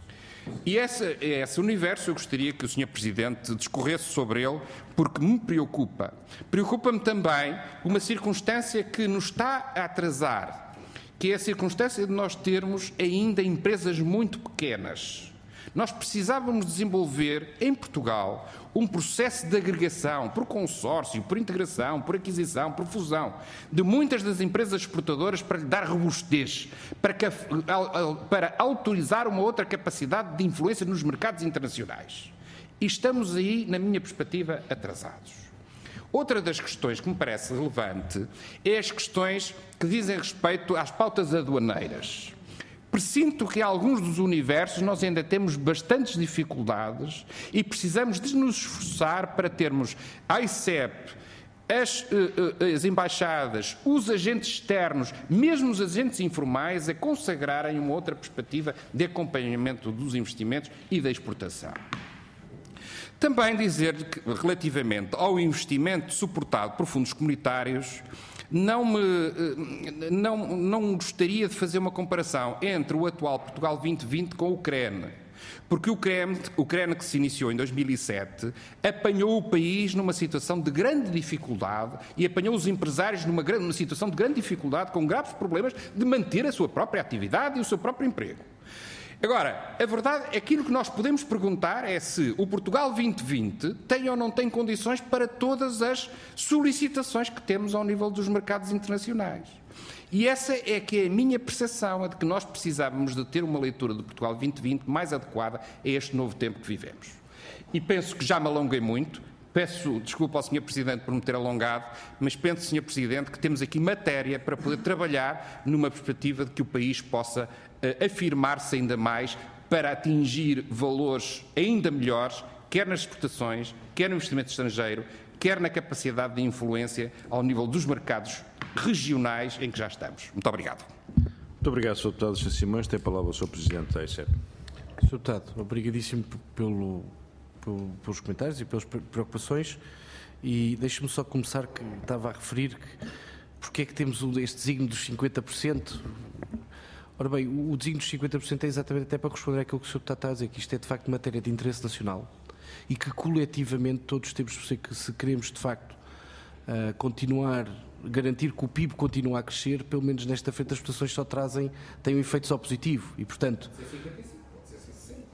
E esse, esse universo eu gostaria que o senhor Presidente discorresse sobre ele, porque me preocupa. Preocupa-me também uma circunstância que nos está a atrasar, que é a circunstância de nós termos ainda empresas muito pequenas. Nós precisávamos desenvolver em Portugal um processo de agregação, por consórcio, por integração, por aquisição, por fusão, de muitas das empresas exportadoras para lhe dar robustez, para, que, para autorizar uma outra capacidade de influência nos mercados internacionais. E estamos aí, na minha perspectiva, atrasados. Outra das questões que me parece relevante é as questões que dizem respeito às pautas aduaneiras. Presinto que em alguns dos universos nós ainda temos bastantes dificuldades e precisamos de nos esforçar para termos a I C E P, as, as embaixadas, os agentes externos, mesmo os agentes informais, a consagrarem uma outra perspectiva de acompanhamento dos investimentos e da exportação. Também dizer que, relativamente ao investimento suportado por fundos comunitários, Não, me, não, não gostaria de fazer uma comparação entre o atual Portugal vinte vinte com o C R E N, porque o C R E N, o C R E N que se iniciou em dois mil e sete apanhou o país numa situação de grande dificuldade e apanhou os empresários numa, grande, numa situação de grande dificuldade, com graves problemas de manter a sua própria atividade e o seu próprio emprego. Agora, a verdade é que aquilo que nós podemos perguntar é se o Portugal vinte vinte tem ou não tem condições para todas as solicitações que temos ao nível dos mercados internacionais. E essa é que é a minha percepção, é de que nós precisávamos de ter uma leitura do Portugal vinte vinte mais adequada a este novo tempo que vivemos. E penso que já me alonguei muito. Peço desculpa ao senhor Presidente por me ter alongado, mas penso, senhor Presidente, que temos aqui matéria para poder trabalhar numa perspectiva de que o país possa uh, afirmar-se ainda mais para atingir valores ainda melhores, quer nas exportações, quer no investimento estrangeiro, quer na capacidade de influência ao nível dos mercados regionais em que já estamos. Muito obrigado. Muito obrigado, senhor Deputado José Simões. Tem a palavra o senhor Presidente da I C E P. senhor Deputado, obrigadíssimo pelo... pelos comentários e pelas preocupações, e deixe-me só começar que estava a referir que porque é que temos este desígnio dos cinquenta por cento. Ora bem, o desígnio dos cinquenta por cento é exatamente até para responder àquilo que o senhor está a dizer, que isto é de facto matéria de interesse nacional e que coletivamente todos temos de perceber que se queremos de facto uh, continuar, garantir que o P I B continua a crescer, pelo menos nesta frente as exportações só trazem, têm um efeito só positivo e portanto...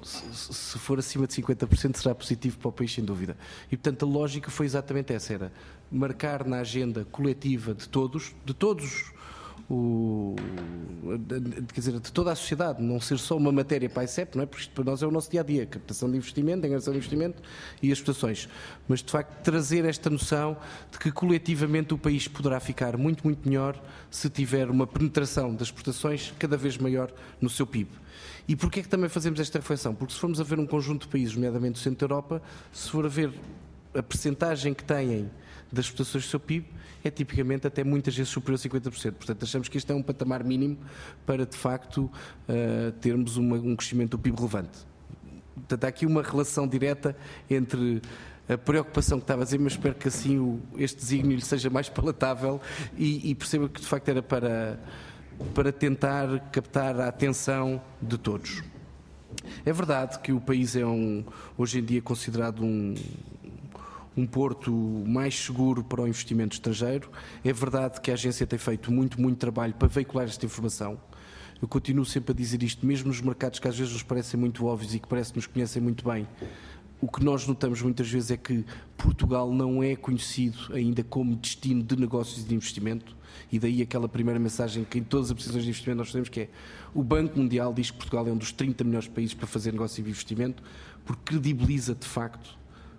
se for acima de cinquenta por cento será positivo para o país, sem dúvida. E, portanto, a lógica foi exatamente essa, era marcar na agenda coletiva de todos, de todos, o, quer dizer, de toda a sociedade, não ser só uma matéria para a I C E P, não é? Porque isto para nós é o nosso dia-a-dia, captação de investimento, angariação de investimento e as prestações. Mas, de facto, trazer esta noção de que coletivamente o país poderá ficar muito, muito melhor se tiver uma penetração das exportações cada vez maior no seu P I B. E porquê é que também fazemos esta reflexão? Porque se formos a ver um conjunto de países, nomeadamente do centro da Europa, se for a ver a percentagem que têm das exportações do seu P I B, é tipicamente até muitas vezes superior a cinquenta por cento. Portanto, achamos que este é um patamar mínimo para, de facto, uh, termos uma, um crescimento do P I B relevante. Portanto, há aqui uma relação direta entre a preocupação que estava a dizer, mas espero que assim o, este desígnio lhe seja mais palatável e, e perceba que, de facto, era para... para tentar captar a atenção de todos. É verdade que o país é um, hoje em dia considerado um, um porto mais seguro para o investimento estrangeiro. É verdade que a agência tem feito muito, muito trabalho para veicular esta informação. Eu continuo sempre a dizer isto, mesmo nos mercados que às vezes nos parecem muito óbvios e que parece que nos conhecem muito bem. O que nós notamos muitas vezes é que Portugal não é conhecido ainda como destino de negócios e de investimento, e daí aquela primeira mensagem que em todas as decisões de investimento nós temos, que é: o Banco Mundial diz que Portugal é um dos trinta melhores países para fazer negócio e investimento, porque credibiliza de facto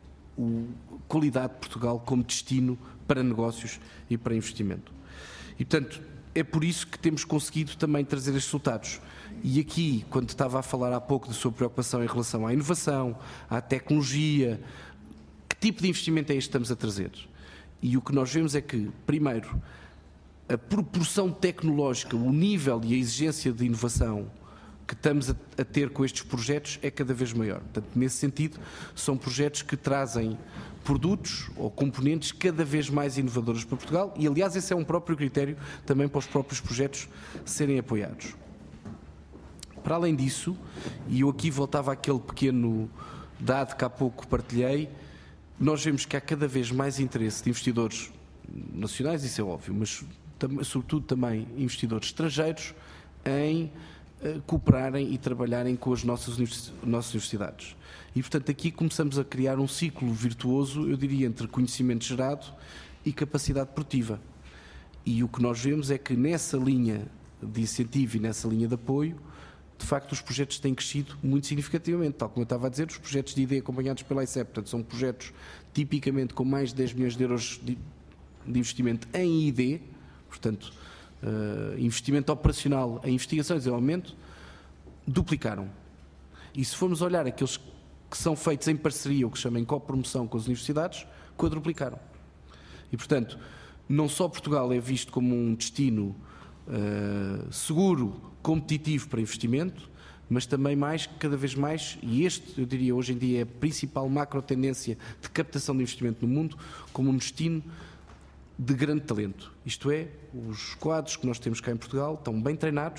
a qualidade de Portugal como destino para negócios e para investimento. E portanto é por isso que temos conseguido também trazer estes resultados. E aqui, quando estava a falar há pouco da sua preocupação em relação à inovação, à tecnologia, que tipo de investimento é este que estamos a trazer? E o que nós vemos é que, primeiro, a proporção tecnológica, o nível e a exigência de inovação que estamos a, a ter com estes projetos é cada vez maior. Portanto, nesse sentido, são projetos que trazem produtos ou componentes cada vez mais inovadores para Portugal e, aliás, esse é um próprio critério também para os próprios projetos serem apoiados. Para além disso, e eu aqui voltava àquele pequeno dado que há pouco partilhei, nós vemos que há cada vez mais interesse de investidores nacionais, isso é óbvio, mas sobretudo também investidores estrangeiros em uh, cooperarem e trabalharem com as nossas, univers nossas universidades. E, portanto, aqui começamos a criar um ciclo virtuoso, eu diria, entre conhecimento gerado e capacidade produtiva. E o que nós vemos é que nessa linha de incentivo e nessa linha de apoio, de facto, os projetos têm crescido muito significativamente. Tal como eu estava a dizer, os projetos de I D acompanhados pela I C E P, portanto, são projetos tipicamente com mais de dez milhões de euros de, de investimento em I D, portanto, uh, investimento operacional em investigação e desenvolvimento, duplicaram. E se formos olhar aqueles que são feitos em parceria, ou que se chamam em copromoção com as universidades, quadruplicaram. E, portanto, não só Portugal é visto como um destino uh, seguro, competitivo para investimento, mas também mais, cada vez mais, e este, eu diria, hoje em dia é a principal macro tendência de captação de investimento no mundo, como um destino de grande talento. Isto é, os quadros que nós temos cá em Portugal estão bem treinados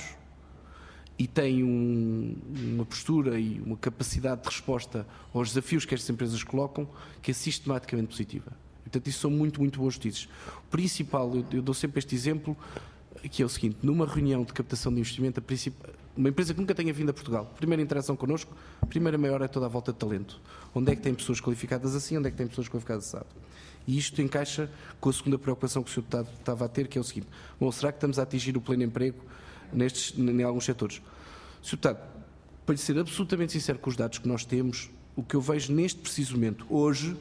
e têm um, uma postura e uma capacidade de resposta aos desafios que estas empresas colocam que é sistematicamente positiva. Portanto, isso são muito, muito boas notícias. O principal, eu, eu dou sempre este exemplo, que é o seguinte: numa reunião de captação de investimento, a principal, uma empresa que nunca tenha vindo a Portugal, a primeira interação connosco, a primeira maior é toda a volta de talento. Onde é que tem pessoas qualificadas assim, onde é que tem pessoas qualificadas assim? E isto encaixa com a segunda preocupação que o senhor Deputado estava a ter, que é o seguinte: bom, será que estamos a atingir o pleno emprego nestes, em alguns setores? senhor Deputado, para lhe ser absolutamente sincero com os dados que nós temos, o que eu vejo neste preciso momento, hoje,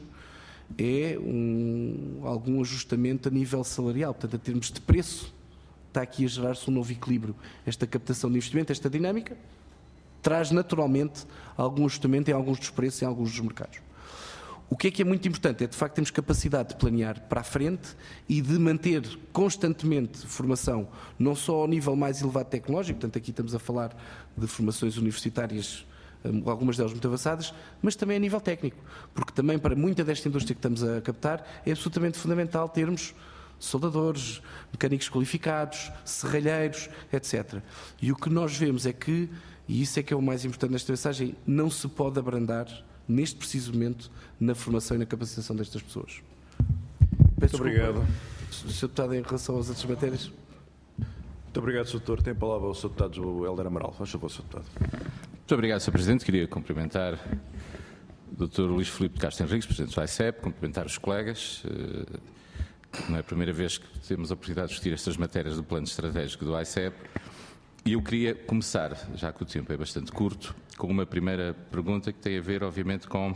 é um, algum ajustamento a nível salarial, portanto, a termos de preço, está aqui a gerar-se um novo equilíbrio. Esta captação de investimento, esta dinâmica, traz naturalmente algum ajustamento em alguns dos preços, em alguns dos mercados. O que é que é muito importante é, de facto, termos capacidade de planear para a frente e de manter constantemente formação, não só ao nível mais elevado tecnológico, portanto, aqui estamos a falar de formações universitárias, algumas delas muito avançadas, mas também a nível técnico, porque também para muita desta indústria que estamos a captar é absolutamente fundamental termos soldadores, mecânicos qualificados, serralheiros, etcétera. E o que nós vemos é que, e isso é que é o mais importante nesta mensagem, não se pode abrandar neste preciso momento na formação e na capacitação destas pessoas. Peço Muito obrigado. senhor Deputado, em relação às outras matérias. Muito obrigado, senhor Doutor. Tem a palavra o senhor Deputado Hélder Amaral. Faz favor, senhor Deputado. Muito obrigado, senhor Presidente. Queria cumprimentar o doutor Luís Filipe de Castro Henriques, Presidente do A I C E P, cumprimentar os colegas. Não é a primeira vez que temos a oportunidade de discutir estas matérias do plano estratégico do A I C E P. E eu queria começar, já que o tempo é bastante curto, com uma primeira pergunta que tem a ver, obviamente, com,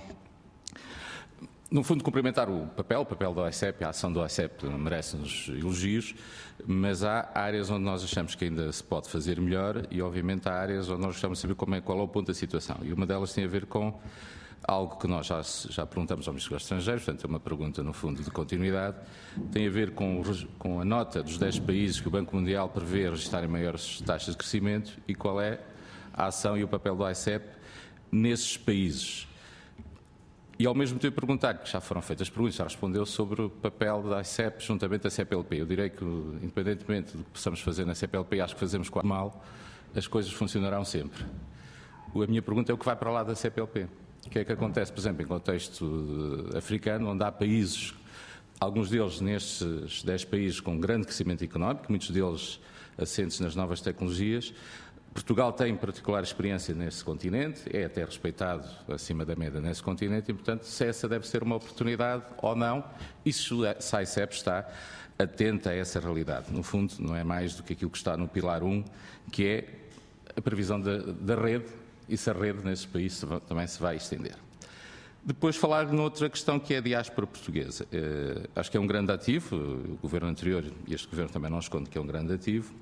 no fundo, cumprimentar o papel, o papel do A I C E P, a ação do A I C E P merece-nos elogios, mas há áreas onde nós achamos que ainda se pode fazer melhor e, obviamente, há áreas onde nós gostamos de saber como é, qual é o ponto da situação. E uma delas tem a ver com algo que nós já, já perguntamos ao Ministro dos Estrangeiros, portanto é uma pergunta, no fundo, de continuidade, tem a ver com, com a nota dos dez países que o Banco Mundial prevê registarem maiores taxas de crescimento e qual é a ação e o papel do A I C E P nesses países. E ao mesmo tempo perguntar, que já foram feitas perguntas, já respondeu sobre o papel da A I C E P juntamente à C P L P. Eu direi que, independentemente do que possamos fazer na C P L P, acho que fazemos quase mal, as coisas funcionarão sempre. A minha pergunta é o que vai para lá da C P L P. O que é que acontece, por exemplo, em contexto africano, onde há países, alguns deles nestes dez países com grande crescimento económico, muitos deles assentes nas novas tecnologias. Portugal tem particular experiência nesse continente, é até respeitado acima da média nesse continente e, portanto, se essa deve ser uma oportunidade ou não, isso se a I C E P está atenta a essa realidade. No fundo, não é mais do que aquilo que está no Pilar um, que é a previsão da, da rede, e se a rede nesses países também se vai estender. Depois falar noutra questão que é a diáspora portuguesa. Uh, acho que é um grande ativo, o governo anterior e este governo também não esconde que é um grande ativo,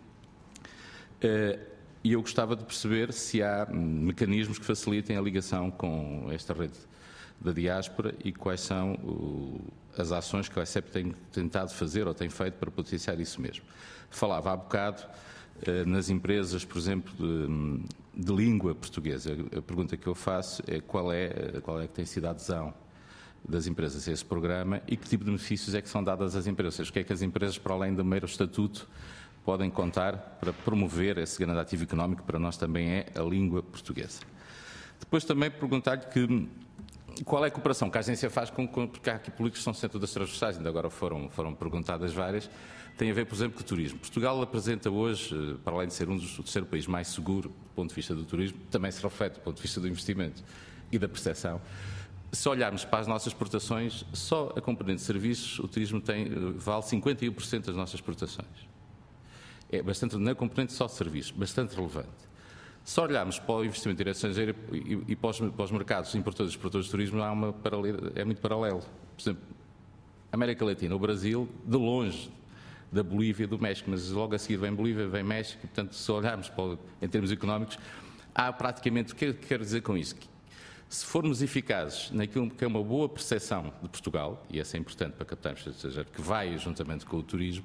uh, e eu gostava de perceber se há mecanismos que facilitem a ligação com esta rede da diáspora e quais são o, as ações que a I C E P tem tentado fazer ou tem feito para potenciar isso mesmo. Falava há bocado nas empresas, por exemplo, de, de língua portuguesa. A pergunta que eu faço é qual é, qual é que tem sido a adesão das empresas a esse programa e que tipo de benefícios é que são dados às empresas. O que é que as empresas, para além do mero estatuto, podem contar para promover esse grande ativo económico, para nós também é a língua portuguesa. Depois também perguntar-lhe que qual é a cooperação que a agência faz com, com porque há aqui políticos que são centro das transversais, ainda agora foram, foram perguntadas várias, tem a ver, por exemplo, com o turismo. Portugal apresenta hoje, para além de ser um dos, o terceiro país mais seguro do ponto de vista do turismo, também se reflete do ponto de vista do investimento e da percepção. Se olharmos para as nossas exportações, só a componente de serviços, o turismo tem, vale cinquenta e um por cento das nossas exportações. É bastante, na componente só de serviços, bastante relevante. Se olharmos para o investimento direto estrangeiro e, e para, os, para os mercados importadores e exportadores de turismo, há uma paralela, é muito paralelo. Por exemplo, América Latina, o Brasil, de longe, da Bolívia e do México, mas logo a seguir vem Bolívia, vem México, e, portanto, se olharmos para o, em termos económicos, há praticamente, o que eu quero dizer com isso? Que, se formos eficazes naquilo que é uma boa percepção de Portugal, e essa é importante para captarmos o estrangeiro, que vai juntamente com o turismo,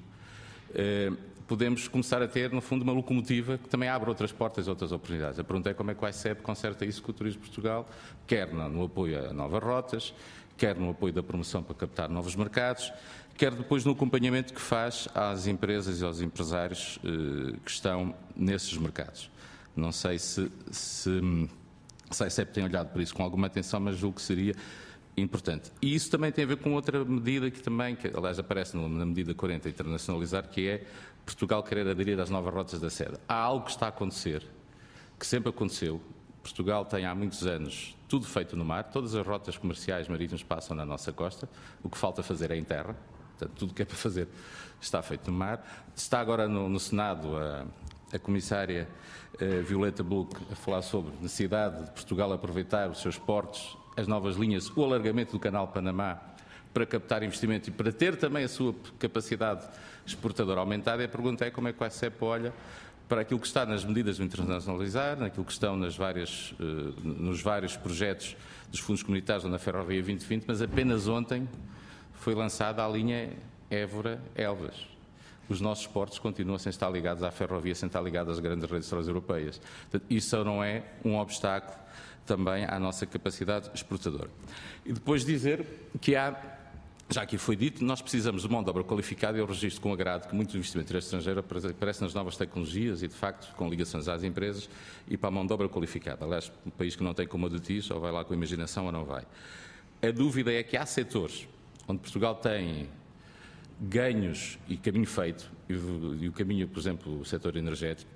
eh, podemos começar a ter, no fundo, uma locomotiva que também abre outras portas e outras oportunidades. A pergunta é como é que o A I C E P conserta isso com o Turismo de Portugal, quer no apoio a novas rotas, quer no apoio da promoção para captar novos mercados, quer depois no acompanhamento que faz às empresas e aos empresários eh, que estão nesses mercados. Não sei se, se, se a I C E P tem olhado para isso com alguma atenção, mas julgo que seria importante. E isso também tem a ver com outra medida que também, que aliás aparece na medida quarenta, internacionalizar, que é Portugal querer aderir às novas rotas da seda. Há algo que está a acontecer, que sempre aconteceu. Portugal tem há muitos anos tudo feito no mar, todas as rotas comerciais marítimas passam na nossa costa, o que falta fazer é em terra, portanto tudo o que é para fazer está feito no mar. Está agora no, no Senado a, a comissária a Violeta Bulc a falar sobre a necessidade de Portugal aproveitar os seus portos, as novas linhas, o alargamento do canal Panamá para captar investimento e para ter também a sua capacidade exportadora aumentada. E a pergunta é como é que o A I C E P olha para aquilo que está nas medidas do internacionalizar, naquilo que estão nas várias, nos vários projetos dos fundos comunitários na Ferrovia vinte vinte, mas apenas ontem foi lançada a linha Évora-Elvas. Os nossos portos continuam sem estar ligados à ferrovia, sem estar ligados às grandes redes transeuropeias. Portanto, isso não é um obstáculo também à nossa capacidade exportadora. E depois dizer que há, já aqui foi dito, nós precisamos de mão de obra qualificada e eu registro com agrado que muito investimento estrangeiro aparece nas novas tecnologias e, de facto, com ligações às empresas e para a mão de obra qualificada. Aliás, um país que não tem commodities, ou vai lá com a imaginação ou não vai. A dúvida é que há setores onde Portugal tem ganhos e caminho feito, e o caminho, por exemplo, o setor energético,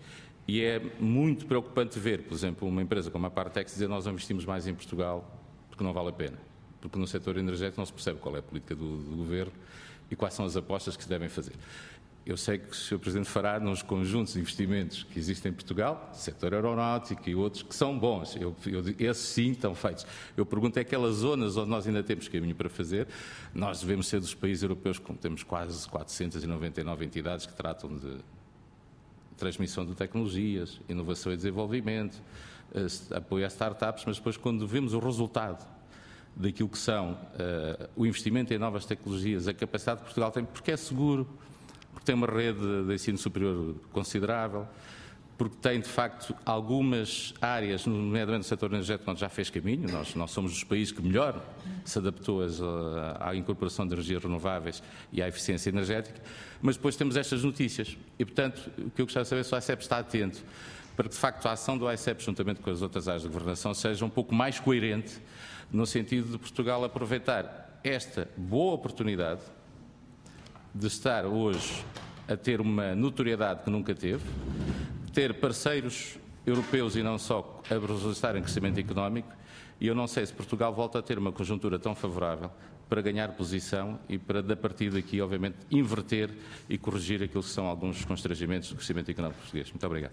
E é muito preocupante ver, por exemplo, uma empresa como a Partex dizer nós não investimos mais em Portugal porque não vale a pena. Porque no setor energético não se percebe qual é a política do, do Governo e quais são as apostas que se devem fazer. Eu sei que o senhor Presidente fará nos conjuntos de investimentos que existem em Portugal, setor aeronáutico e outros, que são bons. Eu, eu, esses sim estão feitos. Eu pergunto é aquelas zonas onde nós ainda temos caminho para fazer. Nós devemos ser dos países europeus, como temos quase quatrocentas e noventa e nove entidades que tratam de transmissão de tecnologias, inovação e desenvolvimento, apoio a startups, mas depois quando vemos o resultado daquilo que são uh, o investimento em novas tecnologias, a capacidade que Portugal tem, porque é seguro, porque tem uma rede de ensino superior considerável, porque tem, de facto, algumas áreas, nomeadamente no setor energético, onde já fez caminho. Nós, nós somos dos países que melhor se adaptou às, à incorporação de energias renováveis e à eficiência energética, mas depois temos estas notícias. E, portanto, o que eu gostava de saber é se o A I C E P está atento para que, de facto, a ação do A I C E P, juntamente com as outras áreas de governação, seja um pouco mais coerente, no sentido de Portugal aproveitar esta boa oportunidade de estar hoje a ter uma notoriedade que nunca teve, ter parceiros europeus e não só a registrar em crescimento económico, e eu não sei se Portugal volta a ter uma conjuntura tão favorável para ganhar posição e para, a partir daqui, obviamente, inverter e corrigir aquilo que são alguns constrangimentos do crescimento económico português. Muito obrigado.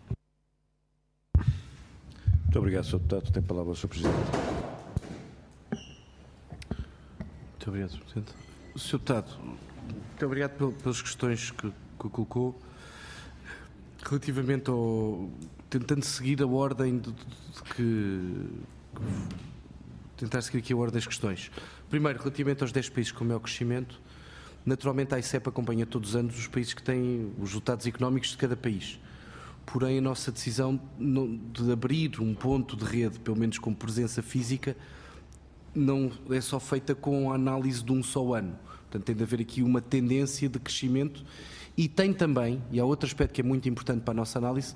Muito obrigado, senhor Deputado. Tem a palavra o senhor Presidente. Muito obrigado, senhor Presidente. senhor Deputado, muito obrigado pelas questões que, que colocou. Relativamente ao... tentando seguir a ordem de, de, de que... tentar seguir aqui a ordem das questões. Primeiro, relativamente aos dez países com maior crescimento, naturalmente a A I C E P acompanha todos os anos os países que têm os resultados económicos de cada país. Porém, a nossa decisão de abrir um ponto de rede, pelo menos com presença física, não é só feita com a análise de um só ano. Portanto, tem de haver aqui uma tendência de crescimento e tem também, e há outro aspecto que é muito importante para a nossa análise,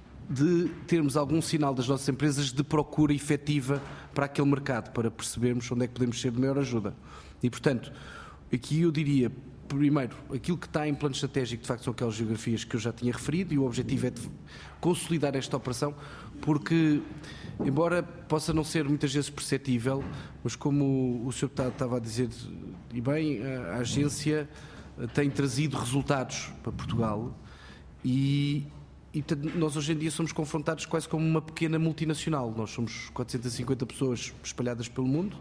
de termos algum sinal das nossas empresas de procura efetiva para aquele mercado, para percebermos onde é que podemos ser de maior ajuda. E, portanto, aqui eu diria, primeiro, aquilo que está em plano estratégico, de facto, são aquelas geografias que eu já tinha referido, e o objetivo é de consolidar esta operação, porque, embora possa não ser muitas vezes perceptível, mas como o senhor Deputado estava a dizer, e bem, a agência tem trazido resultados para Portugal e, e nós hoje em dia somos confrontados quase como uma pequena multinacional. Nós somos quatrocentas e cinquenta pessoas espalhadas pelo mundo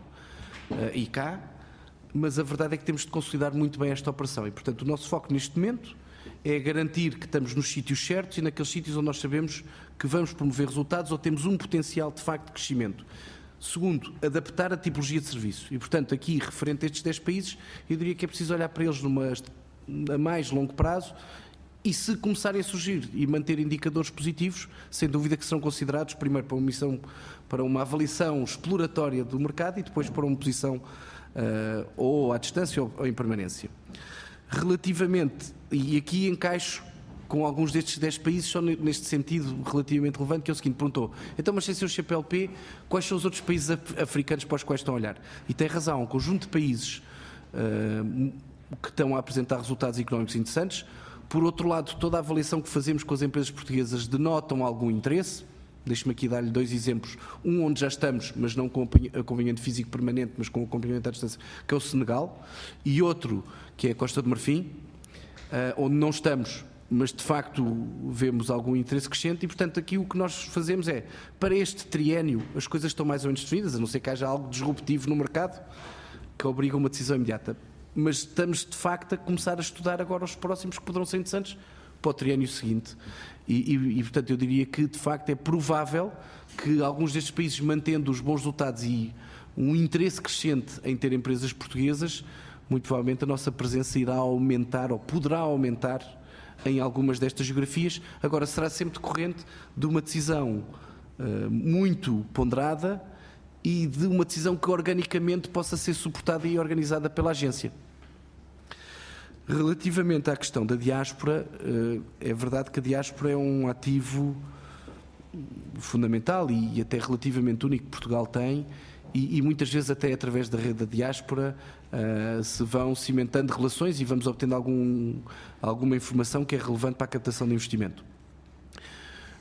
e cá, mas a verdade é que temos de consolidar muito bem esta operação e, portanto, o nosso foco neste momento é garantir que estamos nos sítios certos e naqueles sítios onde nós sabemos que vamos promover resultados ou temos um potencial de facto de crescimento. Segundo, adaptar a tipologia de serviço. E, portanto, aqui, referente a estes dez países, eu diria que é preciso olhar para eles numa, a mais longo prazo e, se começarem a surgir e manter indicadores positivos, sem dúvida que serão considerados, primeiro, para uma missão, para uma avaliação exploratória do mercado e depois para uma posição uh, ou à distância ou, ou em permanência. Relativamente, e aqui encaixo com alguns destes dez países, só neste sentido relativamente relevante, que é o seguinte, perguntou, então, mas sem ser o C P L P, quais são os outros países africanos para os quais estão a olhar? E tem razão, um conjunto de países uh, que estão a apresentar resultados económicos interessantes. Por outro lado, toda a avaliação que fazemos com as empresas portuguesas denotam algum interesse. Deixe-me aqui dar-lhe dois exemplos. Um onde já estamos, mas não com acompanhamento físico permanente, mas com acompanhamento à distância, que é o Senegal. E outro, que é a Costa do Marfim, uh, onde não estamos, mas de facto vemos algum interesse crescente e, portanto, aqui o que nós fazemos é, para este triénio, as coisas estão mais ou menos definidas, a não ser que haja algo disruptivo no mercado que obriga uma decisão imediata. Mas estamos, de facto, a começar a estudar agora os próximos que poderão ser interessantes para o triénio seguinte. E, e, e, portanto, eu diria que, de facto, é provável que alguns destes países, mantendo os bons resultados e um interesse crescente em ter empresas portuguesas, muito provavelmente a nossa presença irá aumentar ou poderá aumentar em algumas destas geografias. Agora, será sempre decorrente de uma decisão uh, muito ponderada e de uma decisão que organicamente possa ser suportada e organizada pela agência. Relativamente à questão da diáspora, uh, é verdade que a diáspora é um ativo fundamental e, e até relativamente único que Portugal tem e, e muitas vezes até através da rede da diáspora uh, se vão cimentando relações e vamos obtendo algum, alguma informação que é relevante para a captação de investimento.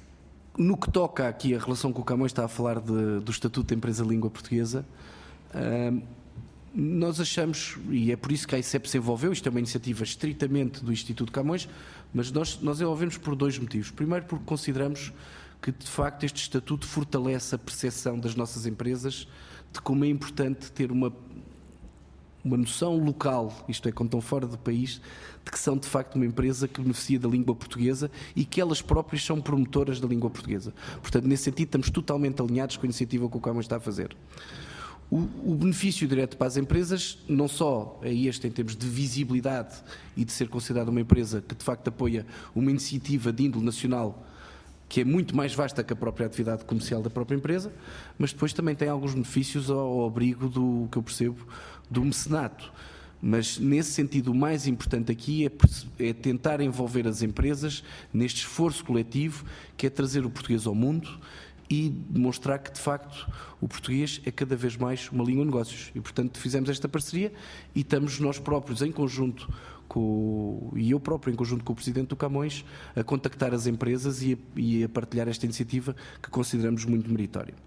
no que toca aqui a relação com o Camões, está a falar de, do Estatuto da Empresa Língua Portuguesa, uh, nós achamos, e é por isso que a I C E P se envolveu, isto é uma iniciativa estritamente do Instituto Camões, mas nós, nós envolvemos por dois motivos. Primeiro, porque consideramos que, de facto, este Estatuto fortalece a percepção das nossas empresas de como é importante ter uma, uma noção local, isto é, quando estão fora do país, de que são, de facto, uma empresa que beneficia da língua portuguesa e que elas próprias são promotoras da língua portuguesa. Portanto, nesse sentido, estamos totalmente alinhados com a iniciativa que o Camões está a fazer. O, o benefício direto para as empresas, não só é este em termos de visibilidade e de ser considerada uma empresa que de facto apoia uma iniciativa de índole nacional que é muito mais vasta que a própria atividade comercial da própria empresa, mas depois também tem alguns benefícios ao, ao abrigo do que eu percebo do mecenato. Mas nesse sentido o mais importante aqui é, é tentar envolver as empresas neste esforço coletivo que é trazer o português ao mundo e demonstrar que, de facto, o português é cada vez mais uma língua de negócios. E, portanto, fizemos esta parceria e estamos nós próprios, em conjunto com, e eu próprio, em conjunto com o Presidente do Camões, a contactar as empresas e a, e a partilhar esta iniciativa que consideramos muito meritória.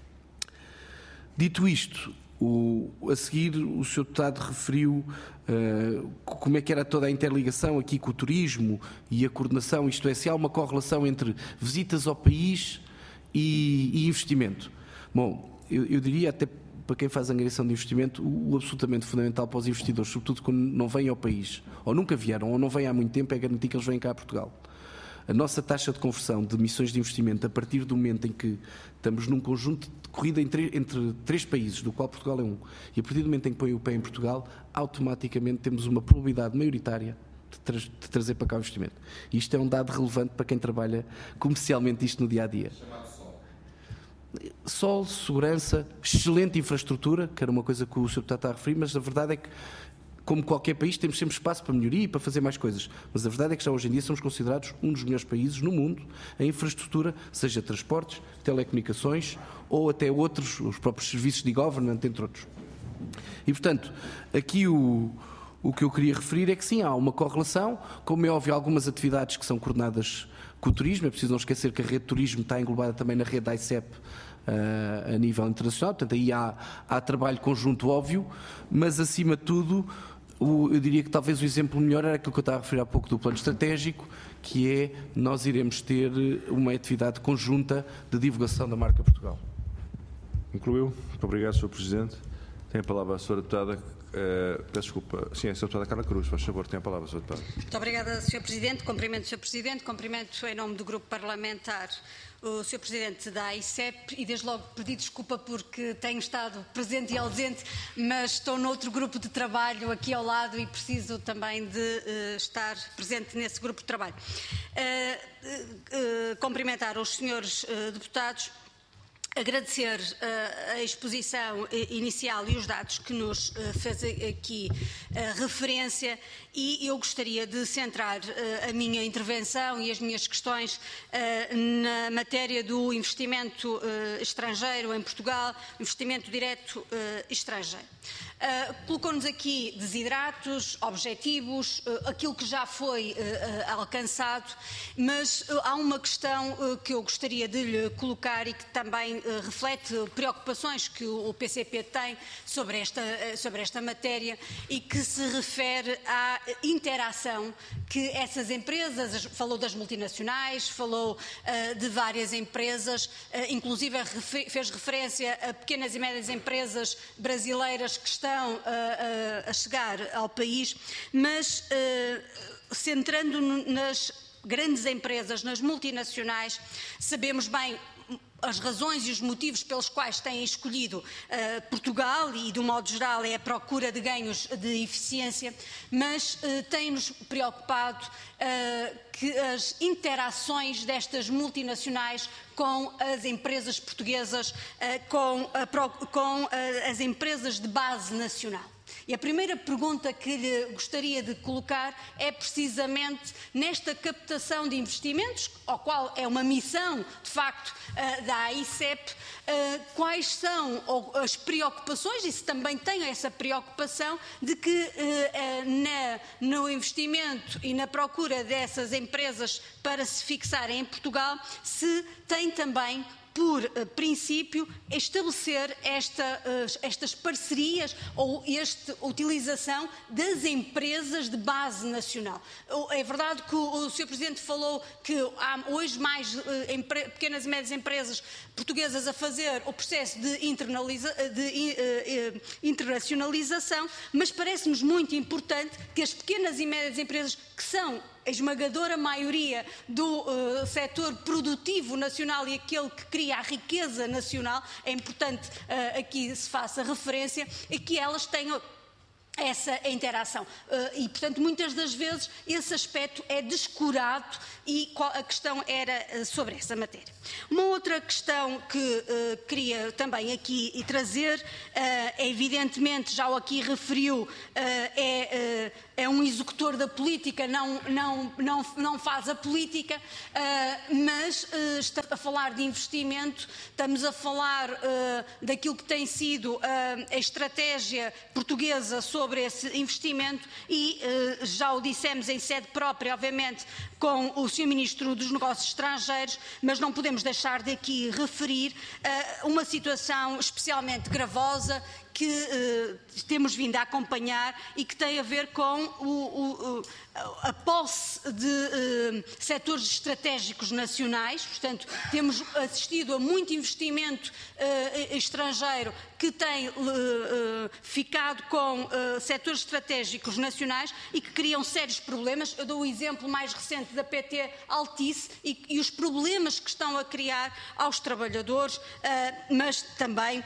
Dito isto, o, a seguir o senhor Deputado referiu uh, como é que era toda a interligação aqui com o turismo e a coordenação, isto é, se há uma correlação entre visitas ao país E, e investimento. Bom, eu, eu diria até para quem faz angariação de investimento, o, o absolutamente fundamental para os investidores, sobretudo quando não vêm ao país, ou nunca vieram, ou não vêm há muito tempo, é garantir que eles vêm cá a Portugal. A nossa taxa de conversão de missões de investimento, a partir do momento em que estamos num conjunto de corrida entre, entre três países, do qual Portugal é um, e a partir do momento em que põe o pé em Portugal, automaticamente temos uma probabilidade maioritária de, tra de trazer para cá o investimento. E isto é um dado relevante para quem trabalha comercialmente isto no dia-a-dia. Sol, segurança, excelente infraestrutura, que era uma coisa que o senhor Deputado está a referir, mas a verdade é que, como qualquer país, temos sempre espaço para melhoria e para fazer mais coisas. Mas a verdade é que já hoje em dia somos considerados um dos melhores países no mundo em infraestrutura, seja transportes, telecomunicações ou até outros, os próprios serviços de e-government, entre outros. E, portanto, aqui o, o que eu queria referir é que sim, há uma correlação, como é óbvio, algumas atividades que são coordenadas com o turismo, é preciso não esquecer que a rede de turismo está englobada também na rede da I C E P uh, a nível internacional, portanto aí há, há trabalho conjunto óbvio, mas acima de tudo o, eu diria que talvez o exemplo melhor era aquilo que eu estava a referir há pouco do plano estratégico, que é nós iremos ter uma atividade conjunta de divulgação da marca Portugal. Concluiu. Muito obrigado, senhor Presidente. Tem a palavra a senhora Deputada. Uh, peço desculpa. Sim, a senhora Deputada Carla Cruz, faz favor, tem a palavra, senhora Deputada. Muito obrigada, senhor Presidente. Cumprimento o senhor Presidente, cumprimento em nome do Grupo Parlamentar o senhor Presidente da I C E P e desde logo pedi desculpa porque tenho estado presente e ausente, mas estou noutro grupo de trabalho aqui ao lado e preciso também de uh, estar presente nesse grupo de trabalho. Uh, uh, uh, cumprimentar os senhores uh, deputados. Agradecer uh, a exposição uh, inicial e os dados que nos uh, fez aqui uh, referência e eu gostaria de centrar uh, a minha intervenção e as minhas questões uh, na matéria do investimento uh, estrangeiro em Portugal, investimento direto uh, estrangeiro. Uh, Colocou-nos aqui desideratos, objetivos, uh, aquilo que já foi uh, uh, alcançado, mas uh, há uma questão uh, que eu gostaria de lhe colocar e que também uh, reflete preocupações que o, o P C P tem sobre esta, uh, sobre esta matéria e que se refere à interação que essas empresas, falou das multinacionais, falou uh, de várias empresas, uh, inclusive refer, fez referência a pequenas e médias empresas brasileiras que estão A, a, a chegar ao país, mas uh, centrando nas grandes empresas, nas multinacionais, sabemos bem as razões e os motivos pelos quais têm escolhido uh, Portugal e, de um modo geral, é a procura de ganhos de eficiência, mas uh, tem-nos preocupado uh, que as interações destas multinacionais com as empresas portuguesas, uh, com, a, com uh, as empresas de base nacional. E a primeira pergunta que lhe gostaria de colocar é precisamente nesta captação de investimentos, ao qual é uma missão, de facto, da A I C E P, quais são as preocupações, e se também tem essa preocupação, de que na, no investimento e na procura dessas empresas para se fixarem em Portugal, se tem também por uh, princípio, estabelecer esta, uh, estas parcerias ou esta utilização das empresas de base nacional. É verdade que o, o senhor Presidente falou que há hoje mais uh, pequenas e médias empresas portuguesas a fazer o processo de, internaliza de uh, uh, internacionalização, mas parece-nos muito importante que as pequenas e médias empresas, que são a esmagadora maioria do uh, setor produtivo nacional e aquele que cria a riqueza nacional, é importante uh, aqui se faça referência, e que elas tenham essa interação. Uh, e, portanto, muitas das vezes esse aspecto é descurado, e a questão era uh, sobre essa matéria. Uma outra questão que uh, queria também aqui trazer, uh, é evidentemente, já o aqui referiu, uh, é, uh, é um executor da política, não, não, não, não faz a política, uh, mas uh, estamos a falar de investimento, estamos a falar uh, daquilo que tem sido uh, a estratégia portuguesa sobre esse investimento, e uh, já o dissemos em sede própria, obviamente, com o senhor Ministro dos Negócios Estrangeiros, mas não podemos deixar de aqui referir uh, uma situação especialmente gravosa que uh, temos vindo a acompanhar e que tem a ver com o, o, a posse de uh, setores estratégicos nacionais. Portanto, temos assistido a muito investimento uh, estrangeiro que tem uh, uh, ficado com uh, setores estratégicos nacionais e que criam sérios problemas. Eu dou o exemplo mais recente da P T Altice e, e os problemas que estão a criar aos trabalhadores, uh, mas também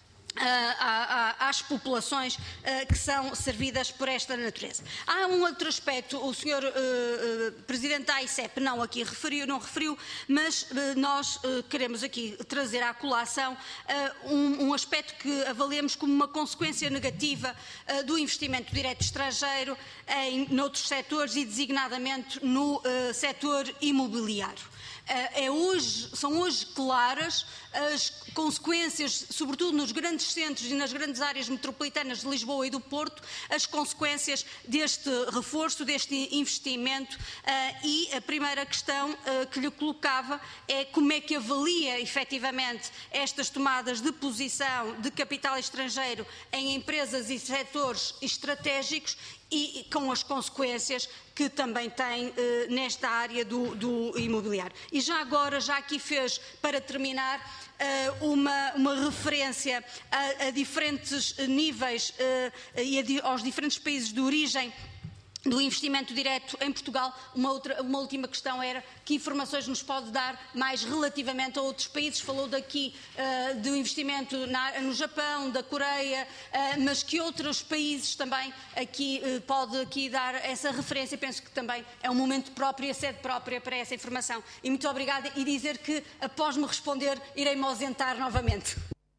às populações uh, que são servidas por esta natureza. Há um outro aspecto, o senhor uh, uh, Presidente da A I C E P não aqui referiu, não referiu, mas uh, nós uh, queremos aqui trazer à colação uh, um, um aspecto que avaliamos como uma consequência negativa uh, do investimento direto estrangeiro em noutros setores e designadamente no uh, setor imobiliário. É hoje, são hoje claras as consequências, sobretudo nos grandes centros e nas grandes áreas metropolitanas de Lisboa e do Porto, as consequências deste reforço, deste investimento, e a primeira questão que lhe colocava é como é que avalia efetivamente estas tomadas de posição de capital estrangeiro em empresas e setores estratégicos, e com as consequências que também tem eh, nesta área do, do imobiliário. E já agora, já aqui fez, para terminar, eh, uma, uma referência a, a diferentes níveis eh, e a di, aos diferentes países de origem do investimento direto em Portugal. Uma, outra, uma última questão era que informações nos pode dar mais relativamente a outros países. Falou daqui uh, do investimento na, no Japão, da Coreia, uh, mas que outros países também aqui uh, pode aqui dar essa referência. Penso que também é um momento próprio e a sede própria para essa informação. E muito obrigada, e dizer que após me responder irei-me ausentar novamente.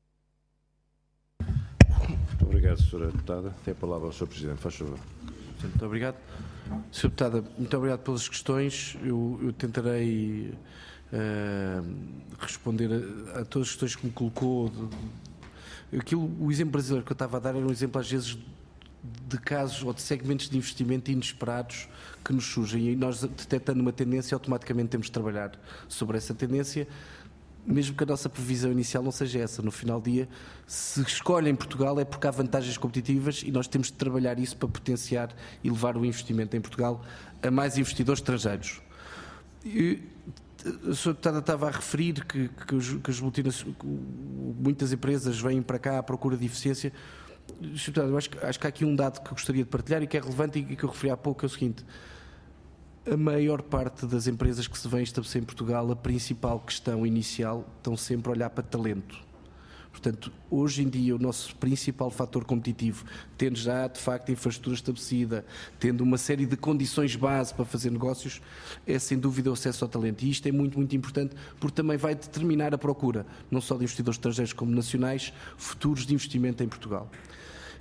Muito obrigado, senhora Deputada. Tem a palavra ao senhor Presidente, faz favor. Muito obrigado. senhora Deputada, muito obrigado pelas questões. Eu, eu tentarei uh, responder a, a todas as questões que me colocou. Aquilo, o exemplo brasileiro que eu estava a dar era um exemplo, às vezes, de casos ou de segmentos de investimento inesperados que nos surgem, e nós, detectando uma tendência, automaticamente temos de trabalhar sobre essa tendência, mesmo que a nossa previsão inicial não seja essa. No final do dia, se escolhem Portugal é porque há vantagens competitivas, e nós temos de trabalhar isso para potenciar e levar o investimento em Portugal a mais investidores estrangeiros. E a senhora Deputada estava a referir que, que, os, que as multinacionais, muitas empresas vêm para cá à procura de eficiência. senhora Deputada, eu acho, acho que há aqui um dado que eu gostaria de partilhar e que é relevante e que eu referi há pouco, é o seguinte: a maior parte das empresas que se vêm estabelecer em Portugal, a principal questão inicial, estão sempre a olhar para talento. Portanto, hoje em dia, o nosso principal fator competitivo, tendo já, de facto, a infraestrutura estabelecida, tendo uma série de condições base para fazer negócios, é, sem dúvida, o acesso ao talento. E isto é muito, muito importante, porque também vai determinar a procura, não só de investidores estrangeiros como nacionais, futuros de investimento em Portugal.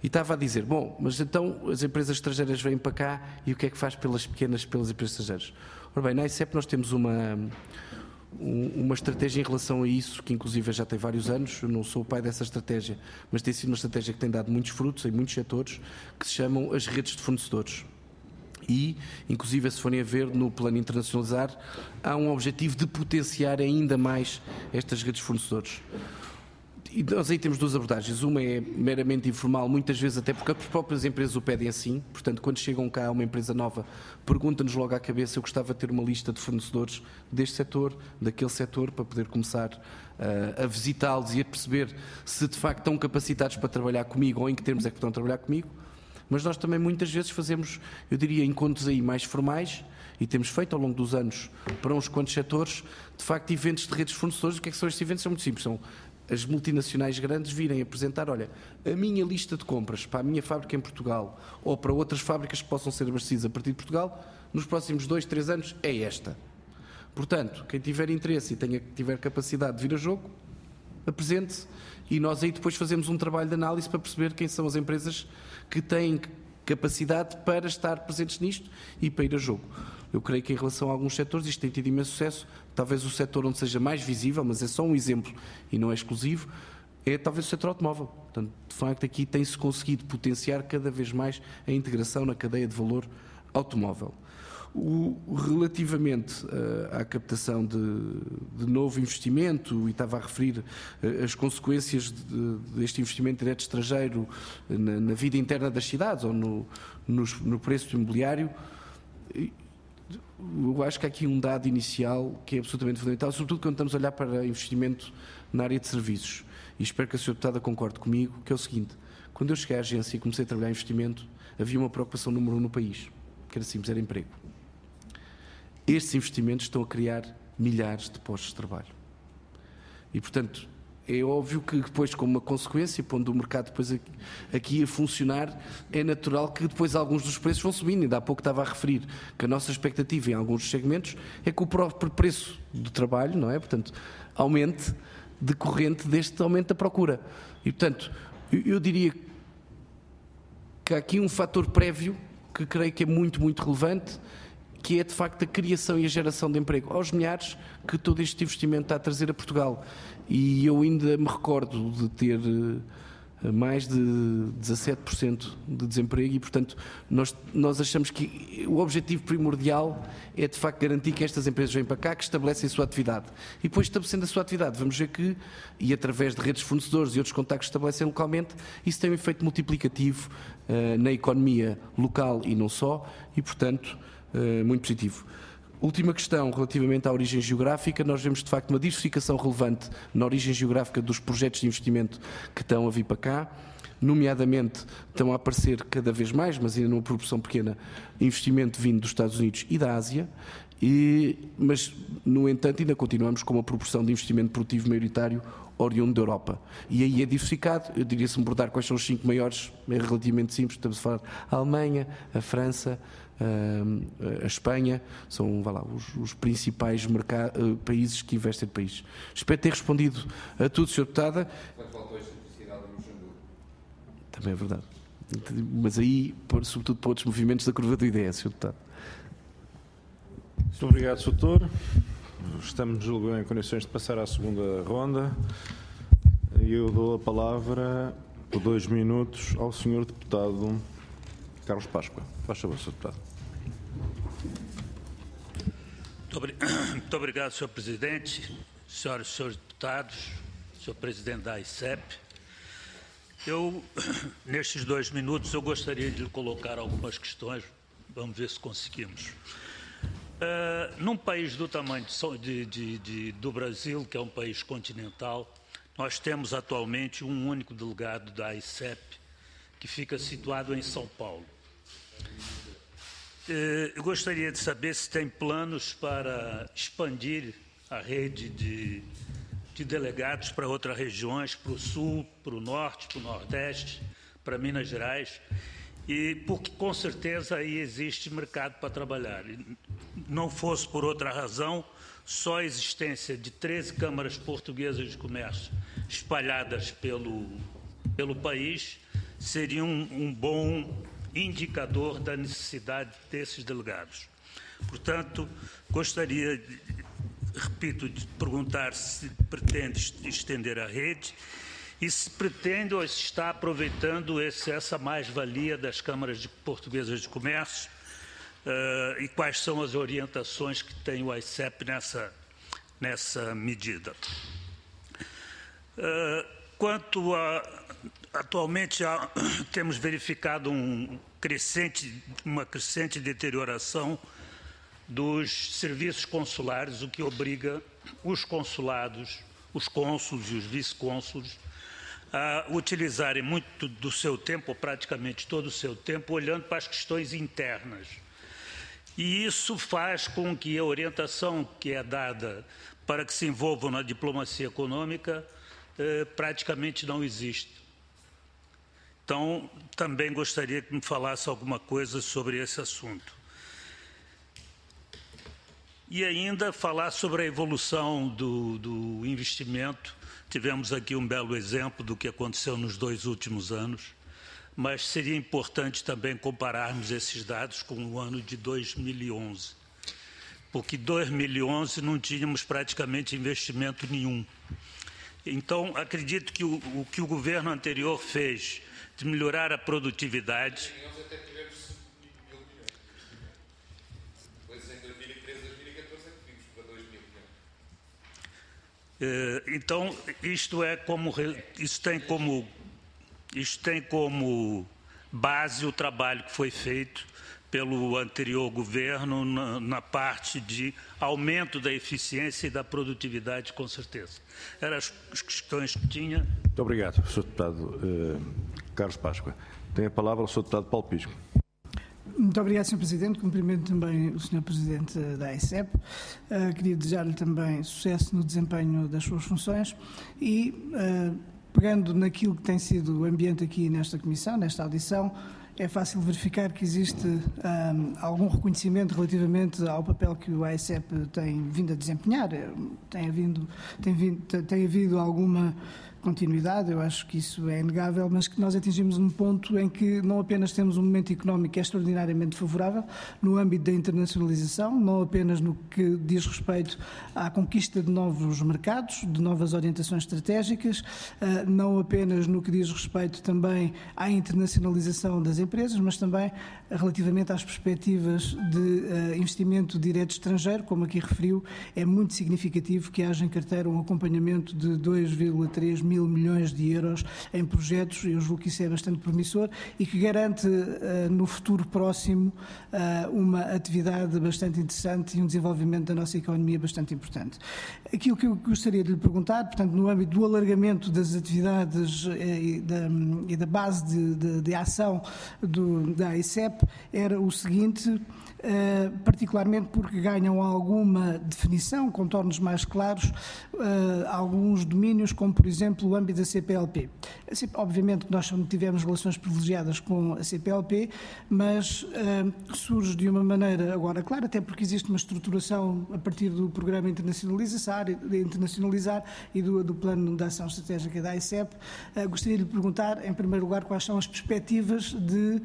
E estava a dizer, bom, mas então as empresas estrangeiras vêm para cá e o que é que faz pelas pequenas, pelas empresas estrangeiras? Ora bem, na I C E P nós temos uma, uma estratégia em relação a isso, que inclusive já tem vários anos, eu não sou o pai dessa estratégia, mas tem sido uma estratégia que tem dado muitos frutos em muitos setores, que se chamam as redes de fornecedores. E, inclusive, se forem a ver no plano internacionalizar, há um objetivo de potenciar ainda mais estas redes de fornecedores. E nós aí temos duas abordagens. Uma é meramente informal, muitas vezes até porque as próprias empresas o pedem assim. Portanto, quando chegam cá uma empresa nova, pergunta-nos logo à cabeça: eu gostava de ter uma lista de fornecedores deste setor, daquele setor, para poder começar uh, a visitá-los e a perceber se de facto estão capacitados para trabalhar comigo ou em que termos é que estão a trabalhar comigo. Mas nós também muitas vezes fazemos, eu diria, encontros aí mais formais, e temos feito ao longo dos anos para uns quantos setores, de facto, eventos de redes de fornecedores. O que é que são estes eventos? São muito simples. São as multinacionais grandes virem apresentar, olha, a minha lista de compras para a minha fábrica em Portugal ou para outras fábricas que possam ser abastecidas a partir de Portugal, nos próximos dois, três anos, é esta. Portanto, quem tiver interesse e tenha, tiver capacidade de vir a jogo, apresente-se, e nós aí depois fazemos um trabalho de análise para perceber quem são as empresas que têm capacidade para estar presentes nisto e para ir a jogo. Eu creio que em relação a alguns setores isto tem tido imenso sucesso. Talvez o setor onde seja mais visível, mas é só um exemplo e não é exclusivo, é talvez o setor automóvel. Portanto, de facto, aqui tem-se conseguido potenciar cada vez mais a integração na cadeia de valor automóvel. O, relativamente uh, à captação de, de novo investimento, e estava a referir uh, as consequências de, deste investimento direto estrangeiro na, na vida interna das cidades ou no, no, no preço do imobiliário, eu acho que há aqui um dado inicial que é absolutamente fundamental, sobretudo quando estamos a olhar para investimento na área de serviços. E espero que a senhora Deputada concorde comigo, que é o seguinte: quando eu cheguei à agência e comecei a trabalhar em investimento, havia uma preocupação número um no país, que era simples, era emprego. Estes investimentos estão a criar milhares de postos de trabalho. E, portanto, é óbvio que depois, como uma consequência, pondo o mercado depois aqui, aqui a funcionar, é natural que depois alguns dos preços vão subindo. Ainda há pouco estava a referir que a nossa expectativa em alguns segmentos é que o próprio preço do trabalho, não é? Portanto, aumente decorrente deste aumento da procura. E, portanto, eu, eu diria que há aqui um fator prévio que creio que é muito, muito relevante, que é de facto a criação e a geração de emprego aos milhares que todo este investimento está a trazer a Portugal. E eu ainda me recordo de ter mais de dezassete por cento de desemprego e, portanto, nós, nós achamos que o objetivo primordial é de facto garantir que estas empresas vêm para cá, que estabelecem a sua atividade. E depois, estabelecendo a sua atividade, vamos ver que, e através de redes de fornecedores e outros contactos que estabelecem localmente, isso tem um efeito multiplicativo uh, na economia local e não só, e, portanto, Uh, muito positivo. Última questão, relativamente à origem geográfica, nós vemos de facto uma diversificação relevante na origem geográfica dos projetos de investimento que estão a vir para cá, nomeadamente estão a aparecer cada vez mais, mas ainda numa proporção pequena, investimento vindo dos Estados Unidos e da Ásia, e, mas no entanto ainda continuamos com uma proporção de investimento produtivo maioritário oriundo da Europa. E aí é diversificado. Eu diria, se me abordar quais são os cinco maiores, é relativamente simples. Estamos a falar a Alemanha, a França, a Espanha, são, vá lá, os, os principais mercado, países que investem no país. Espero ter respondido a tudo, senhora Deputada. Também é verdade. Mas aí, sobretudo para outros movimentos da curva do I D S, senhor Deputado. Muito obrigado, senhor Doutor. Estamos, julgo, em condições de passar à segunda ronda. E eu dou a palavra por dois minutos ao senhor Deputado Carlos Páscoa. Faz favor, senhor Deputado. Muito obrigado, senhor Presidente, senhoras e senhores deputados, senhor Presidente da I C E P. Eu, nestes dois minutos, eu gostaria de lhe colocar algumas questões. Vamos ver se conseguimos. Uh, num país do tamanho de, de, de, do Brasil, que é um país continental, nós temos atualmente um único delegado da I C E P, que fica situado em São Paulo. Uh, eu gostaria de saber se tem planos para expandir a rede de, de delegados para outras regiões, para o Sul, para o Norte, para o Nordeste, para Minas Gerais, e porque com certeza aí existe mercado para trabalhar. Não fosse por outra razão, só a existência de treze câmaras portuguesas de comércio espalhadas pelo, pelo país seria um, um bom indicador da necessidade desses delegados. Portanto, gostaria, de, repito, de perguntar se pretende estender a rede e se pretende ou se está aproveitando esse, essa mais-valia das câmaras de portuguesas de comércio uh, e quais são as orientações que tem o AICEP nessa, nessa medida. Uh, quanto a... Atualmente já temos verificado um crescente, uma crescente deterioração dos serviços consulares, o que obriga os consulados, os cônsules e os vice-cônsules a utilizarem muito do seu tempo, ou praticamente todo o seu tempo, olhando para as questões internas. E isso faz com que a orientação que é dada para que se envolvam na diplomacia econômica eh, praticamente não existe. Então, também gostaria que me falasse alguma coisa sobre esse assunto. E ainda falar sobre a evolução do, do investimento. Tivemos aqui um belo exemplo do que aconteceu nos dois últimos anos, mas seria importante também compararmos esses dados com o ano de dois mil e onze, porque em dois mil e onze não tínhamos praticamente investimento nenhum. Então, acredito que o, o que o governo anterior fez de melhorar a produtividade. Até tivemos cinco mil milhões. Depois, em dois mil e treze, dois mil e catorze, é que vimos para dois mil milhões. Então, isto é como, isso tem como, isto tem como base o trabalho que foi feito pelo anterior governo na, na parte de aumento da eficiência e da produtividade, com certeza. Eram as questões que tinha. Muito obrigado, senhor Deputado uh, Carlos Páscoa. Tem a palavra o senhor Deputado Paulo Pisco. Muito obrigado, senhor Presidente. Cumprimento também o senhor Presidente da AICEP. Uh, queria desejar-lhe também sucesso no desempenho das suas funções e, uh, pegando naquilo que tem sido o ambiente aqui nesta comissão, nesta audição, é fácil verificar que existe um, algum reconhecimento relativamente ao papel que o AICEP tem vindo a desempenhar. Tem havido, tem vindo, tem havido alguma continuidade, eu acho que isso é inegável, mas que nós atingimos um ponto em que não apenas temos um momento económico que é extraordinariamente favorável no âmbito da internacionalização, não apenas no que diz respeito à conquista de novos mercados, de novas orientações estratégicas, não apenas no que diz respeito também à internacionalização das empresas, mas também relativamente às perspectivas de investimento direto estrangeiro, como aqui referiu, é muito significativo que haja em carteira um acompanhamento de dois vírgula três mil milhões de euros em projetos, eu julgo que isso é bastante promissor e que garante uh, no futuro próximo uh, uma atividade bastante interessante e um desenvolvimento da nossa economia bastante importante. Aquilo que eu gostaria de lhe perguntar, portanto, no âmbito do alargamento das atividades uh, e, da, um, e da base de, de, de ação do, da AICEP, era o seguinte, Uh, particularmente porque ganham alguma definição, contornos mais claros, uh, alguns domínios, como por exemplo o âmbito da C P L P. Obviamente que nós tivemos relações privilegiadas com a C P L P, mas uh, surge de uma maneira agora clara, até porque existe uma estruturação a partir do programa Internacionalizar, de internacionalizar e do, do plano de ação estratégica da AICEP. Uh, gostaria de lhe perguntar, em primeiro lugar, quais são as perspectivas de,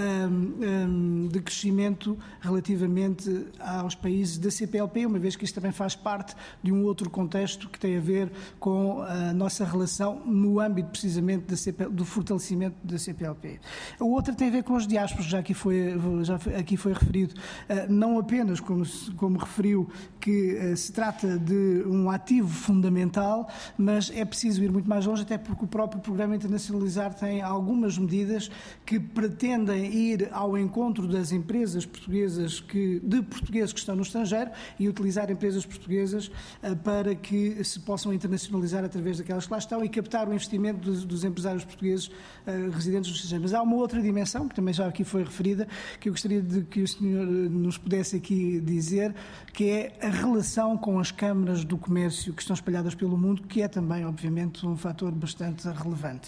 um, um, de crescimento relativamente aos países da C P L P, uma vez que isto também faz parte de um outro contexto que tem a ver com a nossa relação no âmbito precisamente da C P L P, do fortalecimento da C P L P. A outra tem a ver com os diásporas, já aqui foi, já aqui foi referido, não apenas, como, como referiu, que se trata de um ativo fundamental, mas é preciso ir muito mais longe, até porque o próprio Programa Internacionalizar tem algumas medidas que pretendem ir ao encontro das empresas portuguesas Que, de portugueses que estão no estrangeiro e utilizar empresas portuguesas uh, para que se possam internacionalizar através daquelas que lá estão e captar o investimento dos, dos empresários portugueses uh, residentes no estrangeiro. Mas há uma outra dimensão, que também já aqui foi referida, que eu gostaria de que o senhor nos pudesse aqui dizer, que é a relação com as câmaras do comércio que estão espalhadas pelo mundo, que é também, obviamente, um fator bastante relevante.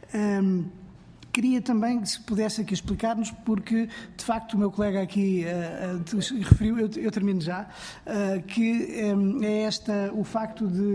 Um, Queria também, se pudesse aqui explicar-nos, porque, de facto, o meu colega aqui uh, uh, referiu, eu, eu termino já, uh, que um, é esta, o facto de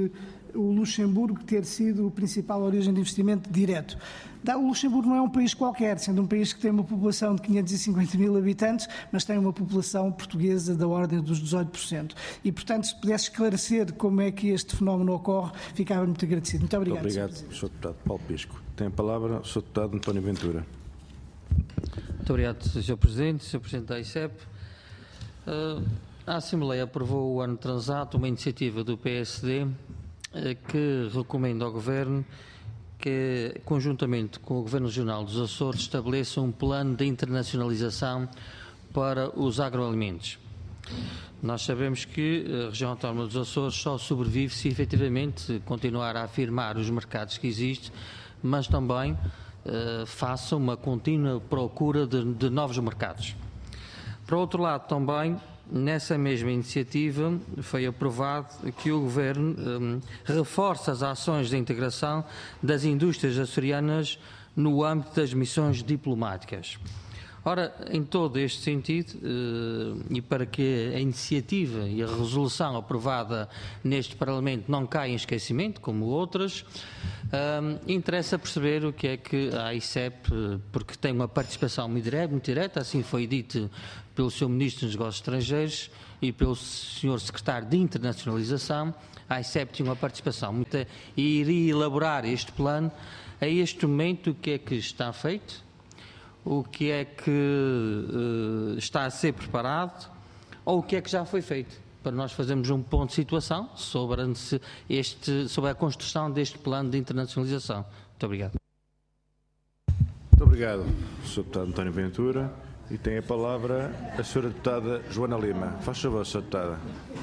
o Luxemburgo ter sido a principal origem de investimento direto. O Luxemburgo não é um país qualquer, sendo um país que tem uma população de quinhentos e cinquenta mil habitantes, mas tem uma população portuguesa da ordem dos dezoito por cento. E, portanto, se pudesse esclarecer como é que este fenómeno ocorre, ficava muito agradecido. Muito obrigado. Muito obrigado, senhor Deputado Paulo Pisco. Tem a palavra o senhor Deputado António Ventura. Muito obrigado, senhor Presidente, senhor Presidente da I C E P. Uh, a Assembleia aprovou o ano transato uma iniciativa do P S D uh, que recomenda ao Governo que, conjuntamente com o Governo Regional dos Açores, estabeleça um plano de internacionalização para os agroalimentos. Nós sabemos que a região autónoma dos Açores só sobrevive se efetivamente continuar a afirmar os mercados que existem, mas também uh, faça uma contínua procura de, de novos mercados. Por outro lado, também, nessa mesma iniciativa, foi aprovado que o Governo um, reforce as ações de integração das indústrias açorianas no âmbito das missões diplomáticas. Ora, em todo este sentido, uh, e para que a iniciativa e a resolução aprovada neste Parlamento não caia em esquecimento, como outras, uh, interessa perceber o que é que a I C E P, porque tem uma participação muito direta, muito direta, assim foi dito pelo senhor Ministro dos Negócios Estrangeiros e pelo senhor Secretário de Internacionalização, a I C E P tinha uma participação muito e iria elaborar este plano. A este momento, o que é que está feito? O que é que uh, está a ser preparado ou o que é que já foi feito, para nós fazermos um ponto de situação sobre a, este, sobre a construção deste plano de internacionalização. Muito obrigado. Muito obrigado, senhor Deputado António Ventura. E tem a palavra a senhora Deputada Joana Lima. Faz favor, senhora Deputada.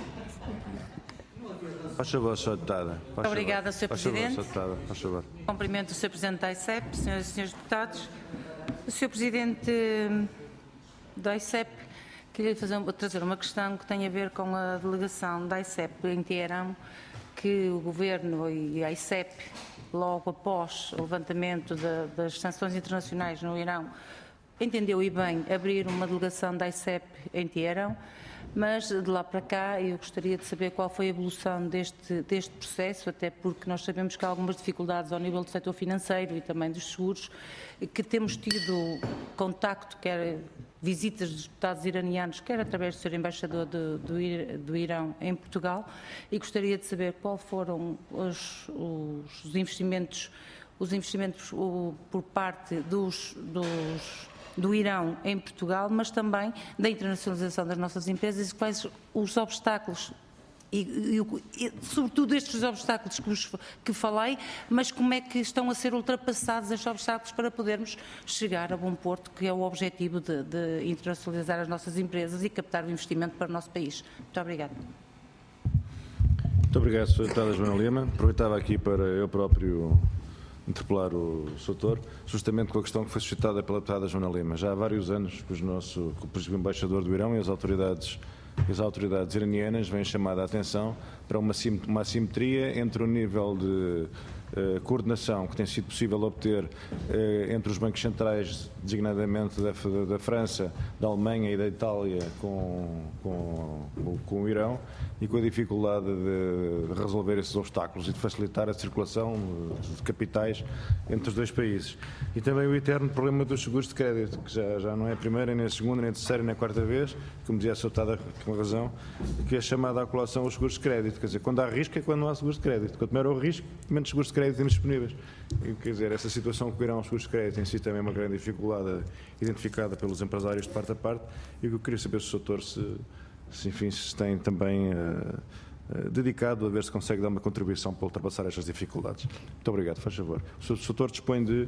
Faz favor, senhora Deputada. Faz Obrigada, senhor Presidente. Faz favor, Faz favor. Cumprimento o senhor Presidente da I C E P, senhoras e senhores deputados. O senhor Presidente da I C E P, queria fazer, trazer uma questão que tem a ver com a delegação da I C E P em Teherão, que o Governo e a I C E P, logo após o levantamento de, das sanções internacionais no Irão, entendeu e bem abrir uma delegação da I C E P em Teherão, mas de lá para cá eu gostaria de saber qual foi a evolução deste, deste processo, até porque nós sabemos que há algumas dificuldades ao nível do setor financeiro e também dos seguros, que temos tido contacto, quer visitas dos deputados iranianos, quer através do senhor Embaixador do, do, do Irão em Portugal, e gostaria de saber qual foram os, os investimentos, os investimentos o, por parte dos, dos do Irão em Portugal, mas também da internacionalização das nossas empresas e quais os obstáculos, e, e, e sobretudo estes obstáculos que, vos, que falei, mas como é que estão a ser ultrapassados estes obstáculos para podermos chegar a bom porto, que é o objetivo de, de internacionalizar as nossas empresas e captar o investimento para o nosso país. Muito obrigada. Muito obrigado, senhora Deputada Joana Lima. Aproveitava aqui para eu próprio interpelar o doutor, justamente com a questão que foi suscitada pela deputada Joana Lima. Já há vários anos que, os nosso, que o embaixador do Irão e as autoridades, as autoridades iranianas vêm chamar a atenção para uma, uma assimetria entre o nível de uh, coordenação que tem sido possível obter uh, entre os bancos centrais, designadamente da, da França, da Alemanha e da Itália com, com, com o Irão, e com a dificuldade de, de resolver esses obstáculos e de facilitar a circulação de capitais entre os dois países. E também o eterno problema dos seguros de crédito, que já, já não é a primeira, nem a segunda, nem a terceira, nem a quarta vez, como dizia a senhora deputada com razão, que é chamada à colação os seguros de crédito. Quer dizer, quando há risco é quando não há seguros de crédito. Quanto maior o risco, menos seguros de crédito temos disponíveis. E, quer dizer, essa situação que irão os seguros de crédito em si também é uma grande dificuldade identificada pelos empresários de parte a parte, e que eu queria saber se o doutor se, se, enfim, se tem também uh, uh, dedicado a ver se consegue dar uma contribuição para ultrapassar estas dificuldades. Muito obrigado, faz favor. O doutor dispõe de, uh,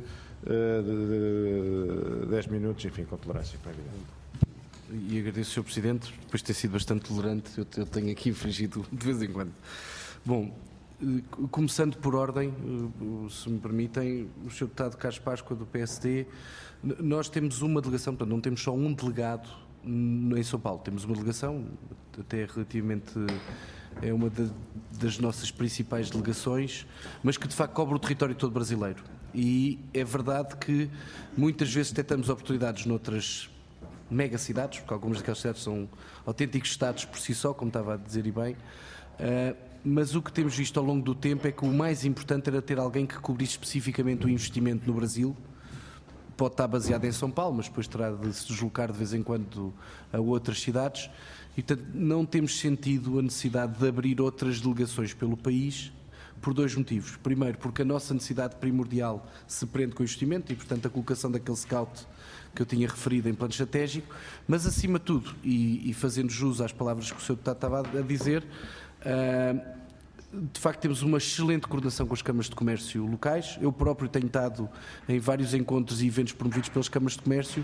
de, de dez minutos, enfim, com tolerância. Para E agradeço, senhor Presidente, depois de ter sido bastante tolerante, eu, eu tenho aqui infringido de vez em quando. Bom, começando por ordem, se me permitem, o senhor Deputado Carlos Páscoa, do P S D, nós temos uma delegação, portanto, não temos só um delegado em São Paulo, temos uma delegação, até relativamente, é uma de, das nossas principais delegações, mas que de facto cobre o território todo brasileiro. E é verdade que muitas vezes detectamos oportunidades noutras mega cidades, porque algumas daquelas cidades são autênticos estados por si só, como estava a dizer e bem, uh, mas o que temos visto ao longo do tempo é que o mais importante era ter alguém que cobrisse especificamente o investimento no Brasil. Pode estar baseado em São Paulo, mas depois terá de se deslocar de vez em quando a outras cidades. E, portanto, não temos sentido a necessidade de abrir outras delegações pelo país por dois motivos. Primeiro, porque a nossa necessidade primordial se prende com o investimento e, portanto, a colocação daquele scout que eu tinha referido em plano estratégico, mas, acima de tudo, e, e fazendo jus às palavras que o senhor Deputado estava a dizer, uh, de facto temos uma excelente coordenação com as câmaras de comércio locais. Eu próprio tenho estado em vários encontros e eventos promovidos pelas câmaras de comércio,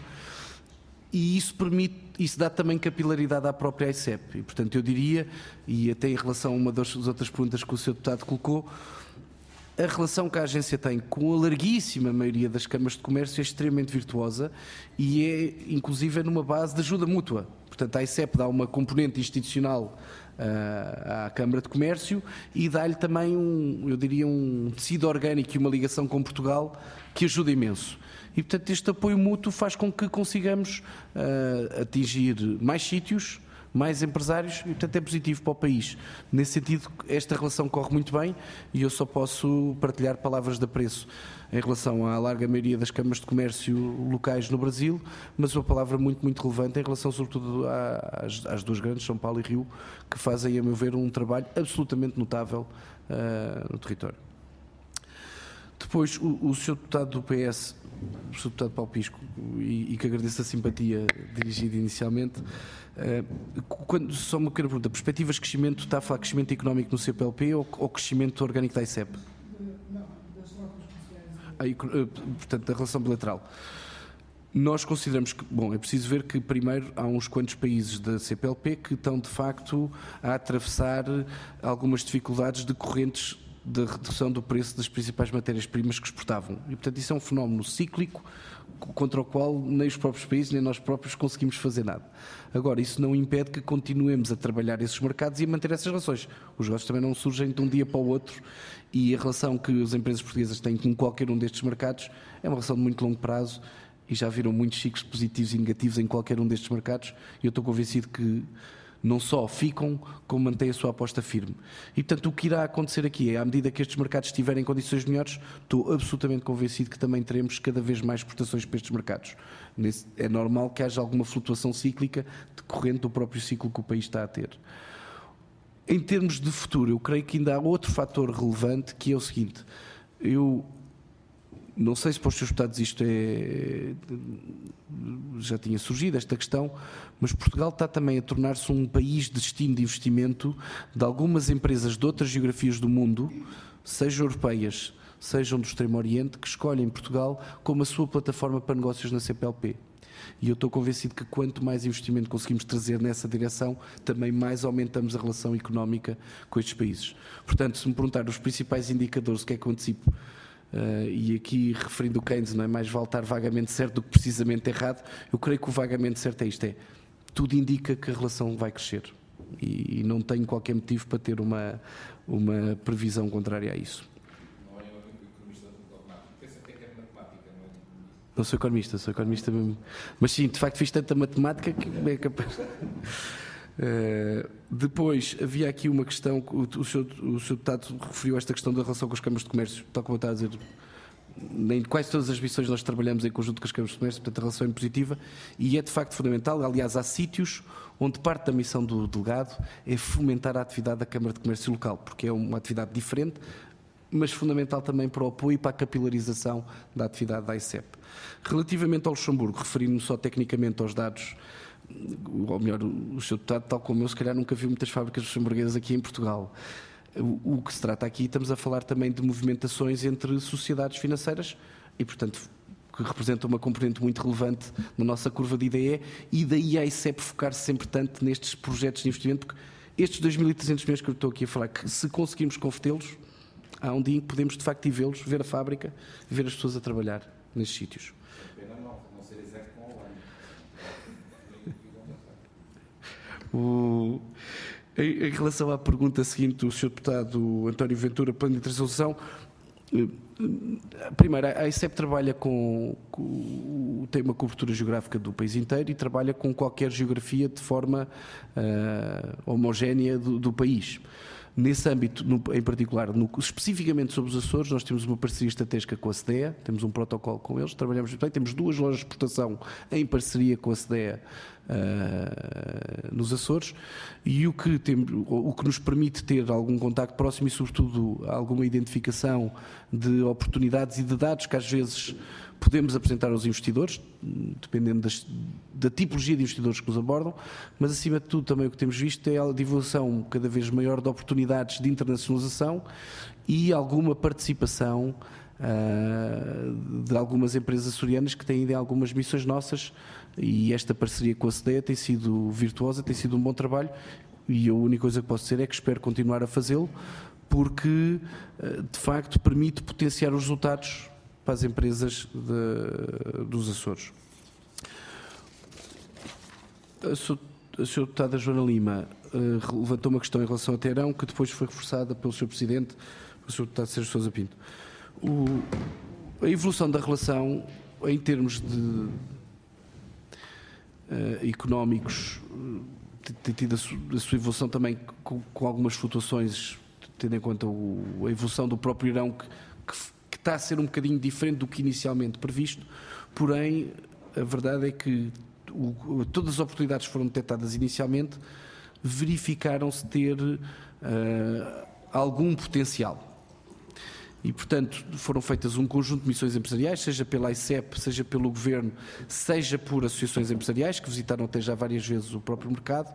e isso permite, isso dá também capilaridade à própria I C E P. E, portanto, eu diria, e até em relação a uma das outras perguntas que o senhor Deputado colocou, a relação que a agência tem com a larguíssima maioria das câmaras de comércio é extremamente virtuosa e é, inclusive, numa base de ajuda mútua. Portanto, a I C E P dá uma componente institucional uh, à Câmara de Comércio e dá-lhe também, um, eu diria, um tecido orgânico e uma ligação com Portugal que ajuda imenso. E, portanto, este apoio mútuo faz com que consigamos uh, atingir mais sítios, mais empresários, e, portanto, é positivo para o país. Nesse sentido, esta relação corre muito bem e eu só posso partilhar palavras de apreço em relação à larga maioria das câmaras de comércio locais no Brasil, mas uma palavra muito, muito relevante em relação, sobretudo, às, às duas grandes, São Paulo e Rio, que fazem, a meu ver, um trabalho absolutamente notável uh, no território. Depois, o, o senhor Deputado do P S, o senhor Deputado Paulo Pisco, e, e que agradeço a simpatia dirigida inicialmente, uh, quando, só uma pequena pergunta, perspectivas de crescimento, está a falar de crescimento económico no C P L P ou, ou crescimento orgânico da I C E P? Não, das trocas comerciais. Aí, uh, portanto, da relação bilateral. Nós consideramos que, bom, é preciso ver que primeiro há uns quantos países da C P L P que estão de facto a atravessar algumas dificuldades decorrentes da redução do preço das principais matérias-primas que exportavam. E, portanto, isso é um fenómeno cíclico contra o qual nem os próprios países, nem nós próprios conseguimos fazer nada. Agora, isso não impede que continuemos a trabalhar esses mercados e a manter essas relações. Os negócios também não surgem de um dia para o outro e a relação que as empresas portuguesas têm com qualquer um destes mercados é uma relação de muito longo prazo e já viram muitos ciclos positivos e negativos em qualquer um destes mercados e eu estou convencido que não só ficam, como mantêm a sua aposta firme. E, portanto, o que irá acontecer aqui é, à medida que estes mercados estiverem em condições melhores, estou absolutamente convencido que também teremos cada vez mais exportações para estes mercados. É normal que haja alguma flutuação cíclica decorrente do próprio ciclo que o país está a ter. Em termos de futuro, eu creio que ainda há outro fator relevante, que é o seguinte: eu não sei se para os seus deputados isto é, já tinha surgido esta questão, mas Portugal está também a tornar-se um país de destino de investimento de algumas empresas de outras geografias do mundo, sejam europeias, sejam do Extremo Oriente, que escolhem Portugal como a sua plataforma para negócios na C P L P. E eu estou convencido que quanto mais investimento conseguimos trazer nessa direção, também mais aumentamos a relação económica com estes países. Portanto, se me perguntar os principais indicadores, o que é que eu antecipo, Uh, e aqui, referindo o Keynes, não é mais vale estar vagamente certo do que precisamente errado, eu creio que o vagamente certo é isto, é, tudo indica que a relação vai crescer e, e não tenho qualquer motivo para ter uma, uma previsão contrária a isso. Não é economista dogmático, pensa até que é matemática, não é? Não sou economista, sou economista mesmo, mas sim, de facto fiz tanta matemática que é capaz... Uh, depois havia aqui uma questão, o, o, senhor, o senhor Deputado referiu esta questão da relação com as câmaras de comércio, tal como eu estava a dizer, em quase todas as missões nós trabalhamos em conjunto com as câmaras de comércio, portanto a relação é positiva e é de facto fundamental. Aliás, há sítios onde parte da missão do delegado é fomentar a atividade da Câmara de Comércio local, porque é uma atividade diferente, mas fundamental também para o apoio e para a capilarização da atividade da I C E P. Relativamente ao Luxemburgo, referindo-me só tecnicamente aos dados, ou melhor, o senhor Deputado, tal como eu, se calhar nunca viu muitas fábricas luxemburguesas aqui em Portugal. O, o que se trata aqui, estamos a falar também de movimentações entre sociedades financeiras e, portanto, que representam uma componente muito relevante na nossa curva de I D E e daí a I C E P focar-se sempre tanto nestes projetos de investimento, porque estes dois mil e trezentos milhões que eu estou aqui a falar, que se conseguirmos convertê-los, há um dia em que podemos de facto ir vê-los, ver a fábrica, ver as pessoas a trabalhar nestes sítios. O, em, em relação à pergunta seguinte do senhor Deputado António Ventura, plano de resolução, primeiro, a I C E P trabalha com, com, tem uma cobertura geográfica do país inteiro e trabalha com qualquer geografia de forma uh, homogénea do, do país. Nesse âmbito, no, em particular, no, especificamente sobre os Açores, nós temos uma parceria estratégica com a C D E A, temos um protocolo com eles, trabalhamos bem, temos duas lojas de exportação em parceria com a C D E A uh, nos Açores, e o que, tem, o que nos permite ter algum contacto próximo e, sobretudo, alguma identificação de oportunidades e de dados que às vezes podemos apresentar aos investidores, dependendo das, da tipologia de investidores que nos abordam, mas acima de tudo também o que temos visto é a divulgação cada vez maior de oportunidades de internacionalização e alguma participação uh, de algumas empresas açorianas que têm ido em algumas missões nossas, e esta parceria com a C D E A tem sido virtuosa, tem sido um bom trabalho, e a única coisa que posso dizer é que espero continuar a fazê-lo, porque de facto permite potenciar os resultados para as empresas de, dos Açores. A senhora deputada Joana Lima uh, levantou uma questão em relação a Teherão, que depois foi reforçada pelo senhor Presidente, o senhor deputado Sérgio Sousa Pinto. O, a evolução da relação, em termos de uh, económicos, tem tido a, su, a sua evolução também com, com algumas flutuações, tendo em conta o, a evolução do próprio Irão, que, que que está a ser um bocadinho diferente do que inicialmente previsto, porém a verdade é que o, todas as oportunidades que foram detectadas inicialmente verificaram-se ter uh, algum potencial. E, portanto, foram feitas um conjunto de missões empresariais, seja pela I C E P, seja pelo Governo, seja por associações empresariais, que visitaram até já várias vezes o próprio mercado.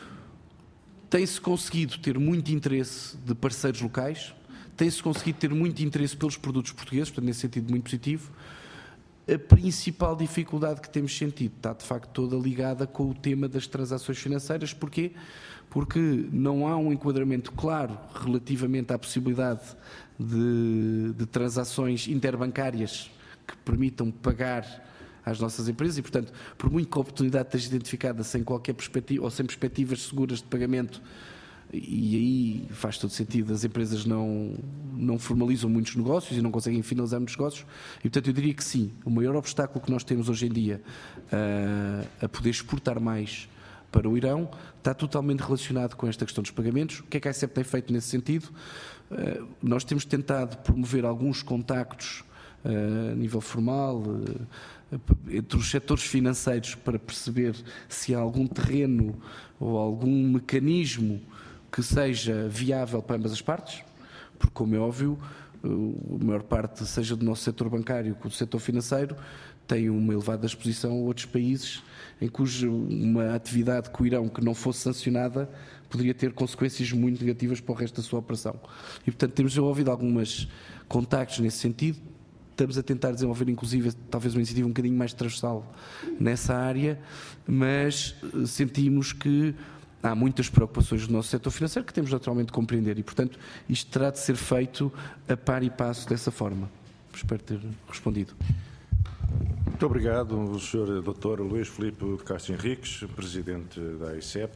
Tem-se conseguido ter muito interesse de parceiros locais, tem-se conseguido ter muito interesse pelos produtos portugueses, portanto, nesse sentido, muito positivo. A principal dificuldade que temos sentido está, de facto, toda ligada com o tema das transações financeiras. Porquê? Porque não há um enquadramento claro relativamente à possibilidade de, de transações interbancárias que permitam pagar às nossas empresas e, portanto, por muito que a oportunidade esteja identificada sem qualquer perspectiva ou sem perspectivas seguras de pagamento, e aí faz todo sentido, as empresas não, não formalizam muitos negócios e não conseguem finalizar muitos negócios, e portanto eu diria que sim, o maior obstáculo que nós temos hoje em dia uh, a poder exportar mais para o Irão está totalmente relacionado com esta questão dos pagamentos. O que é que a I C E P tem feito nesse sentido? Uh, nós temos tentado promover alguns contactos uh, a nível formal uh, entre os setores financeiros para perceber se há algum terreno ou algum mecanismo que seja viável para ambas as partes, porque, como é óbvio, a maior parte, seja do nosso setor bancário como do setor financeiro, tem uma elevada exposição a outros países em cuja uma atividade com o Irão que não fosse sancionada poderia ter consequências muito negativas para o resto da sua operação. E, portanto, temos desenvolvido alguns contactos nesse sentido. Estamos a tentar desenvolver, inclusive, talvez uma iniciativa um bocadinho mais transversal nessa área, mas sentimos que há muitas preocupações do nosso setor financeiro que temos naturalmente de compreender e, portanto, isto terá de ser feito a par e passo dessa forma. Espero ter respondido. Muito obrigado, o senhor doutor Luís Filipe de Castro Henriques, Presidente da I C E P.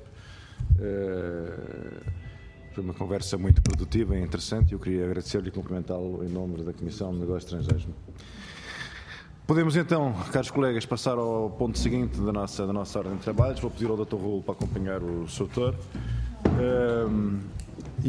Foi uma conversa muito produtiva e interessante e eu queria agradecer-lhe e cumprimentá-lo em nome da Comissão de Negócios Estrangeiros. Podemos então, caros colegas, passar ao ponto seguinte da nossa, da nossa ordem de trabalhos. Vou pedir ao doutor Raul para acompanhar o seu doutor. Um,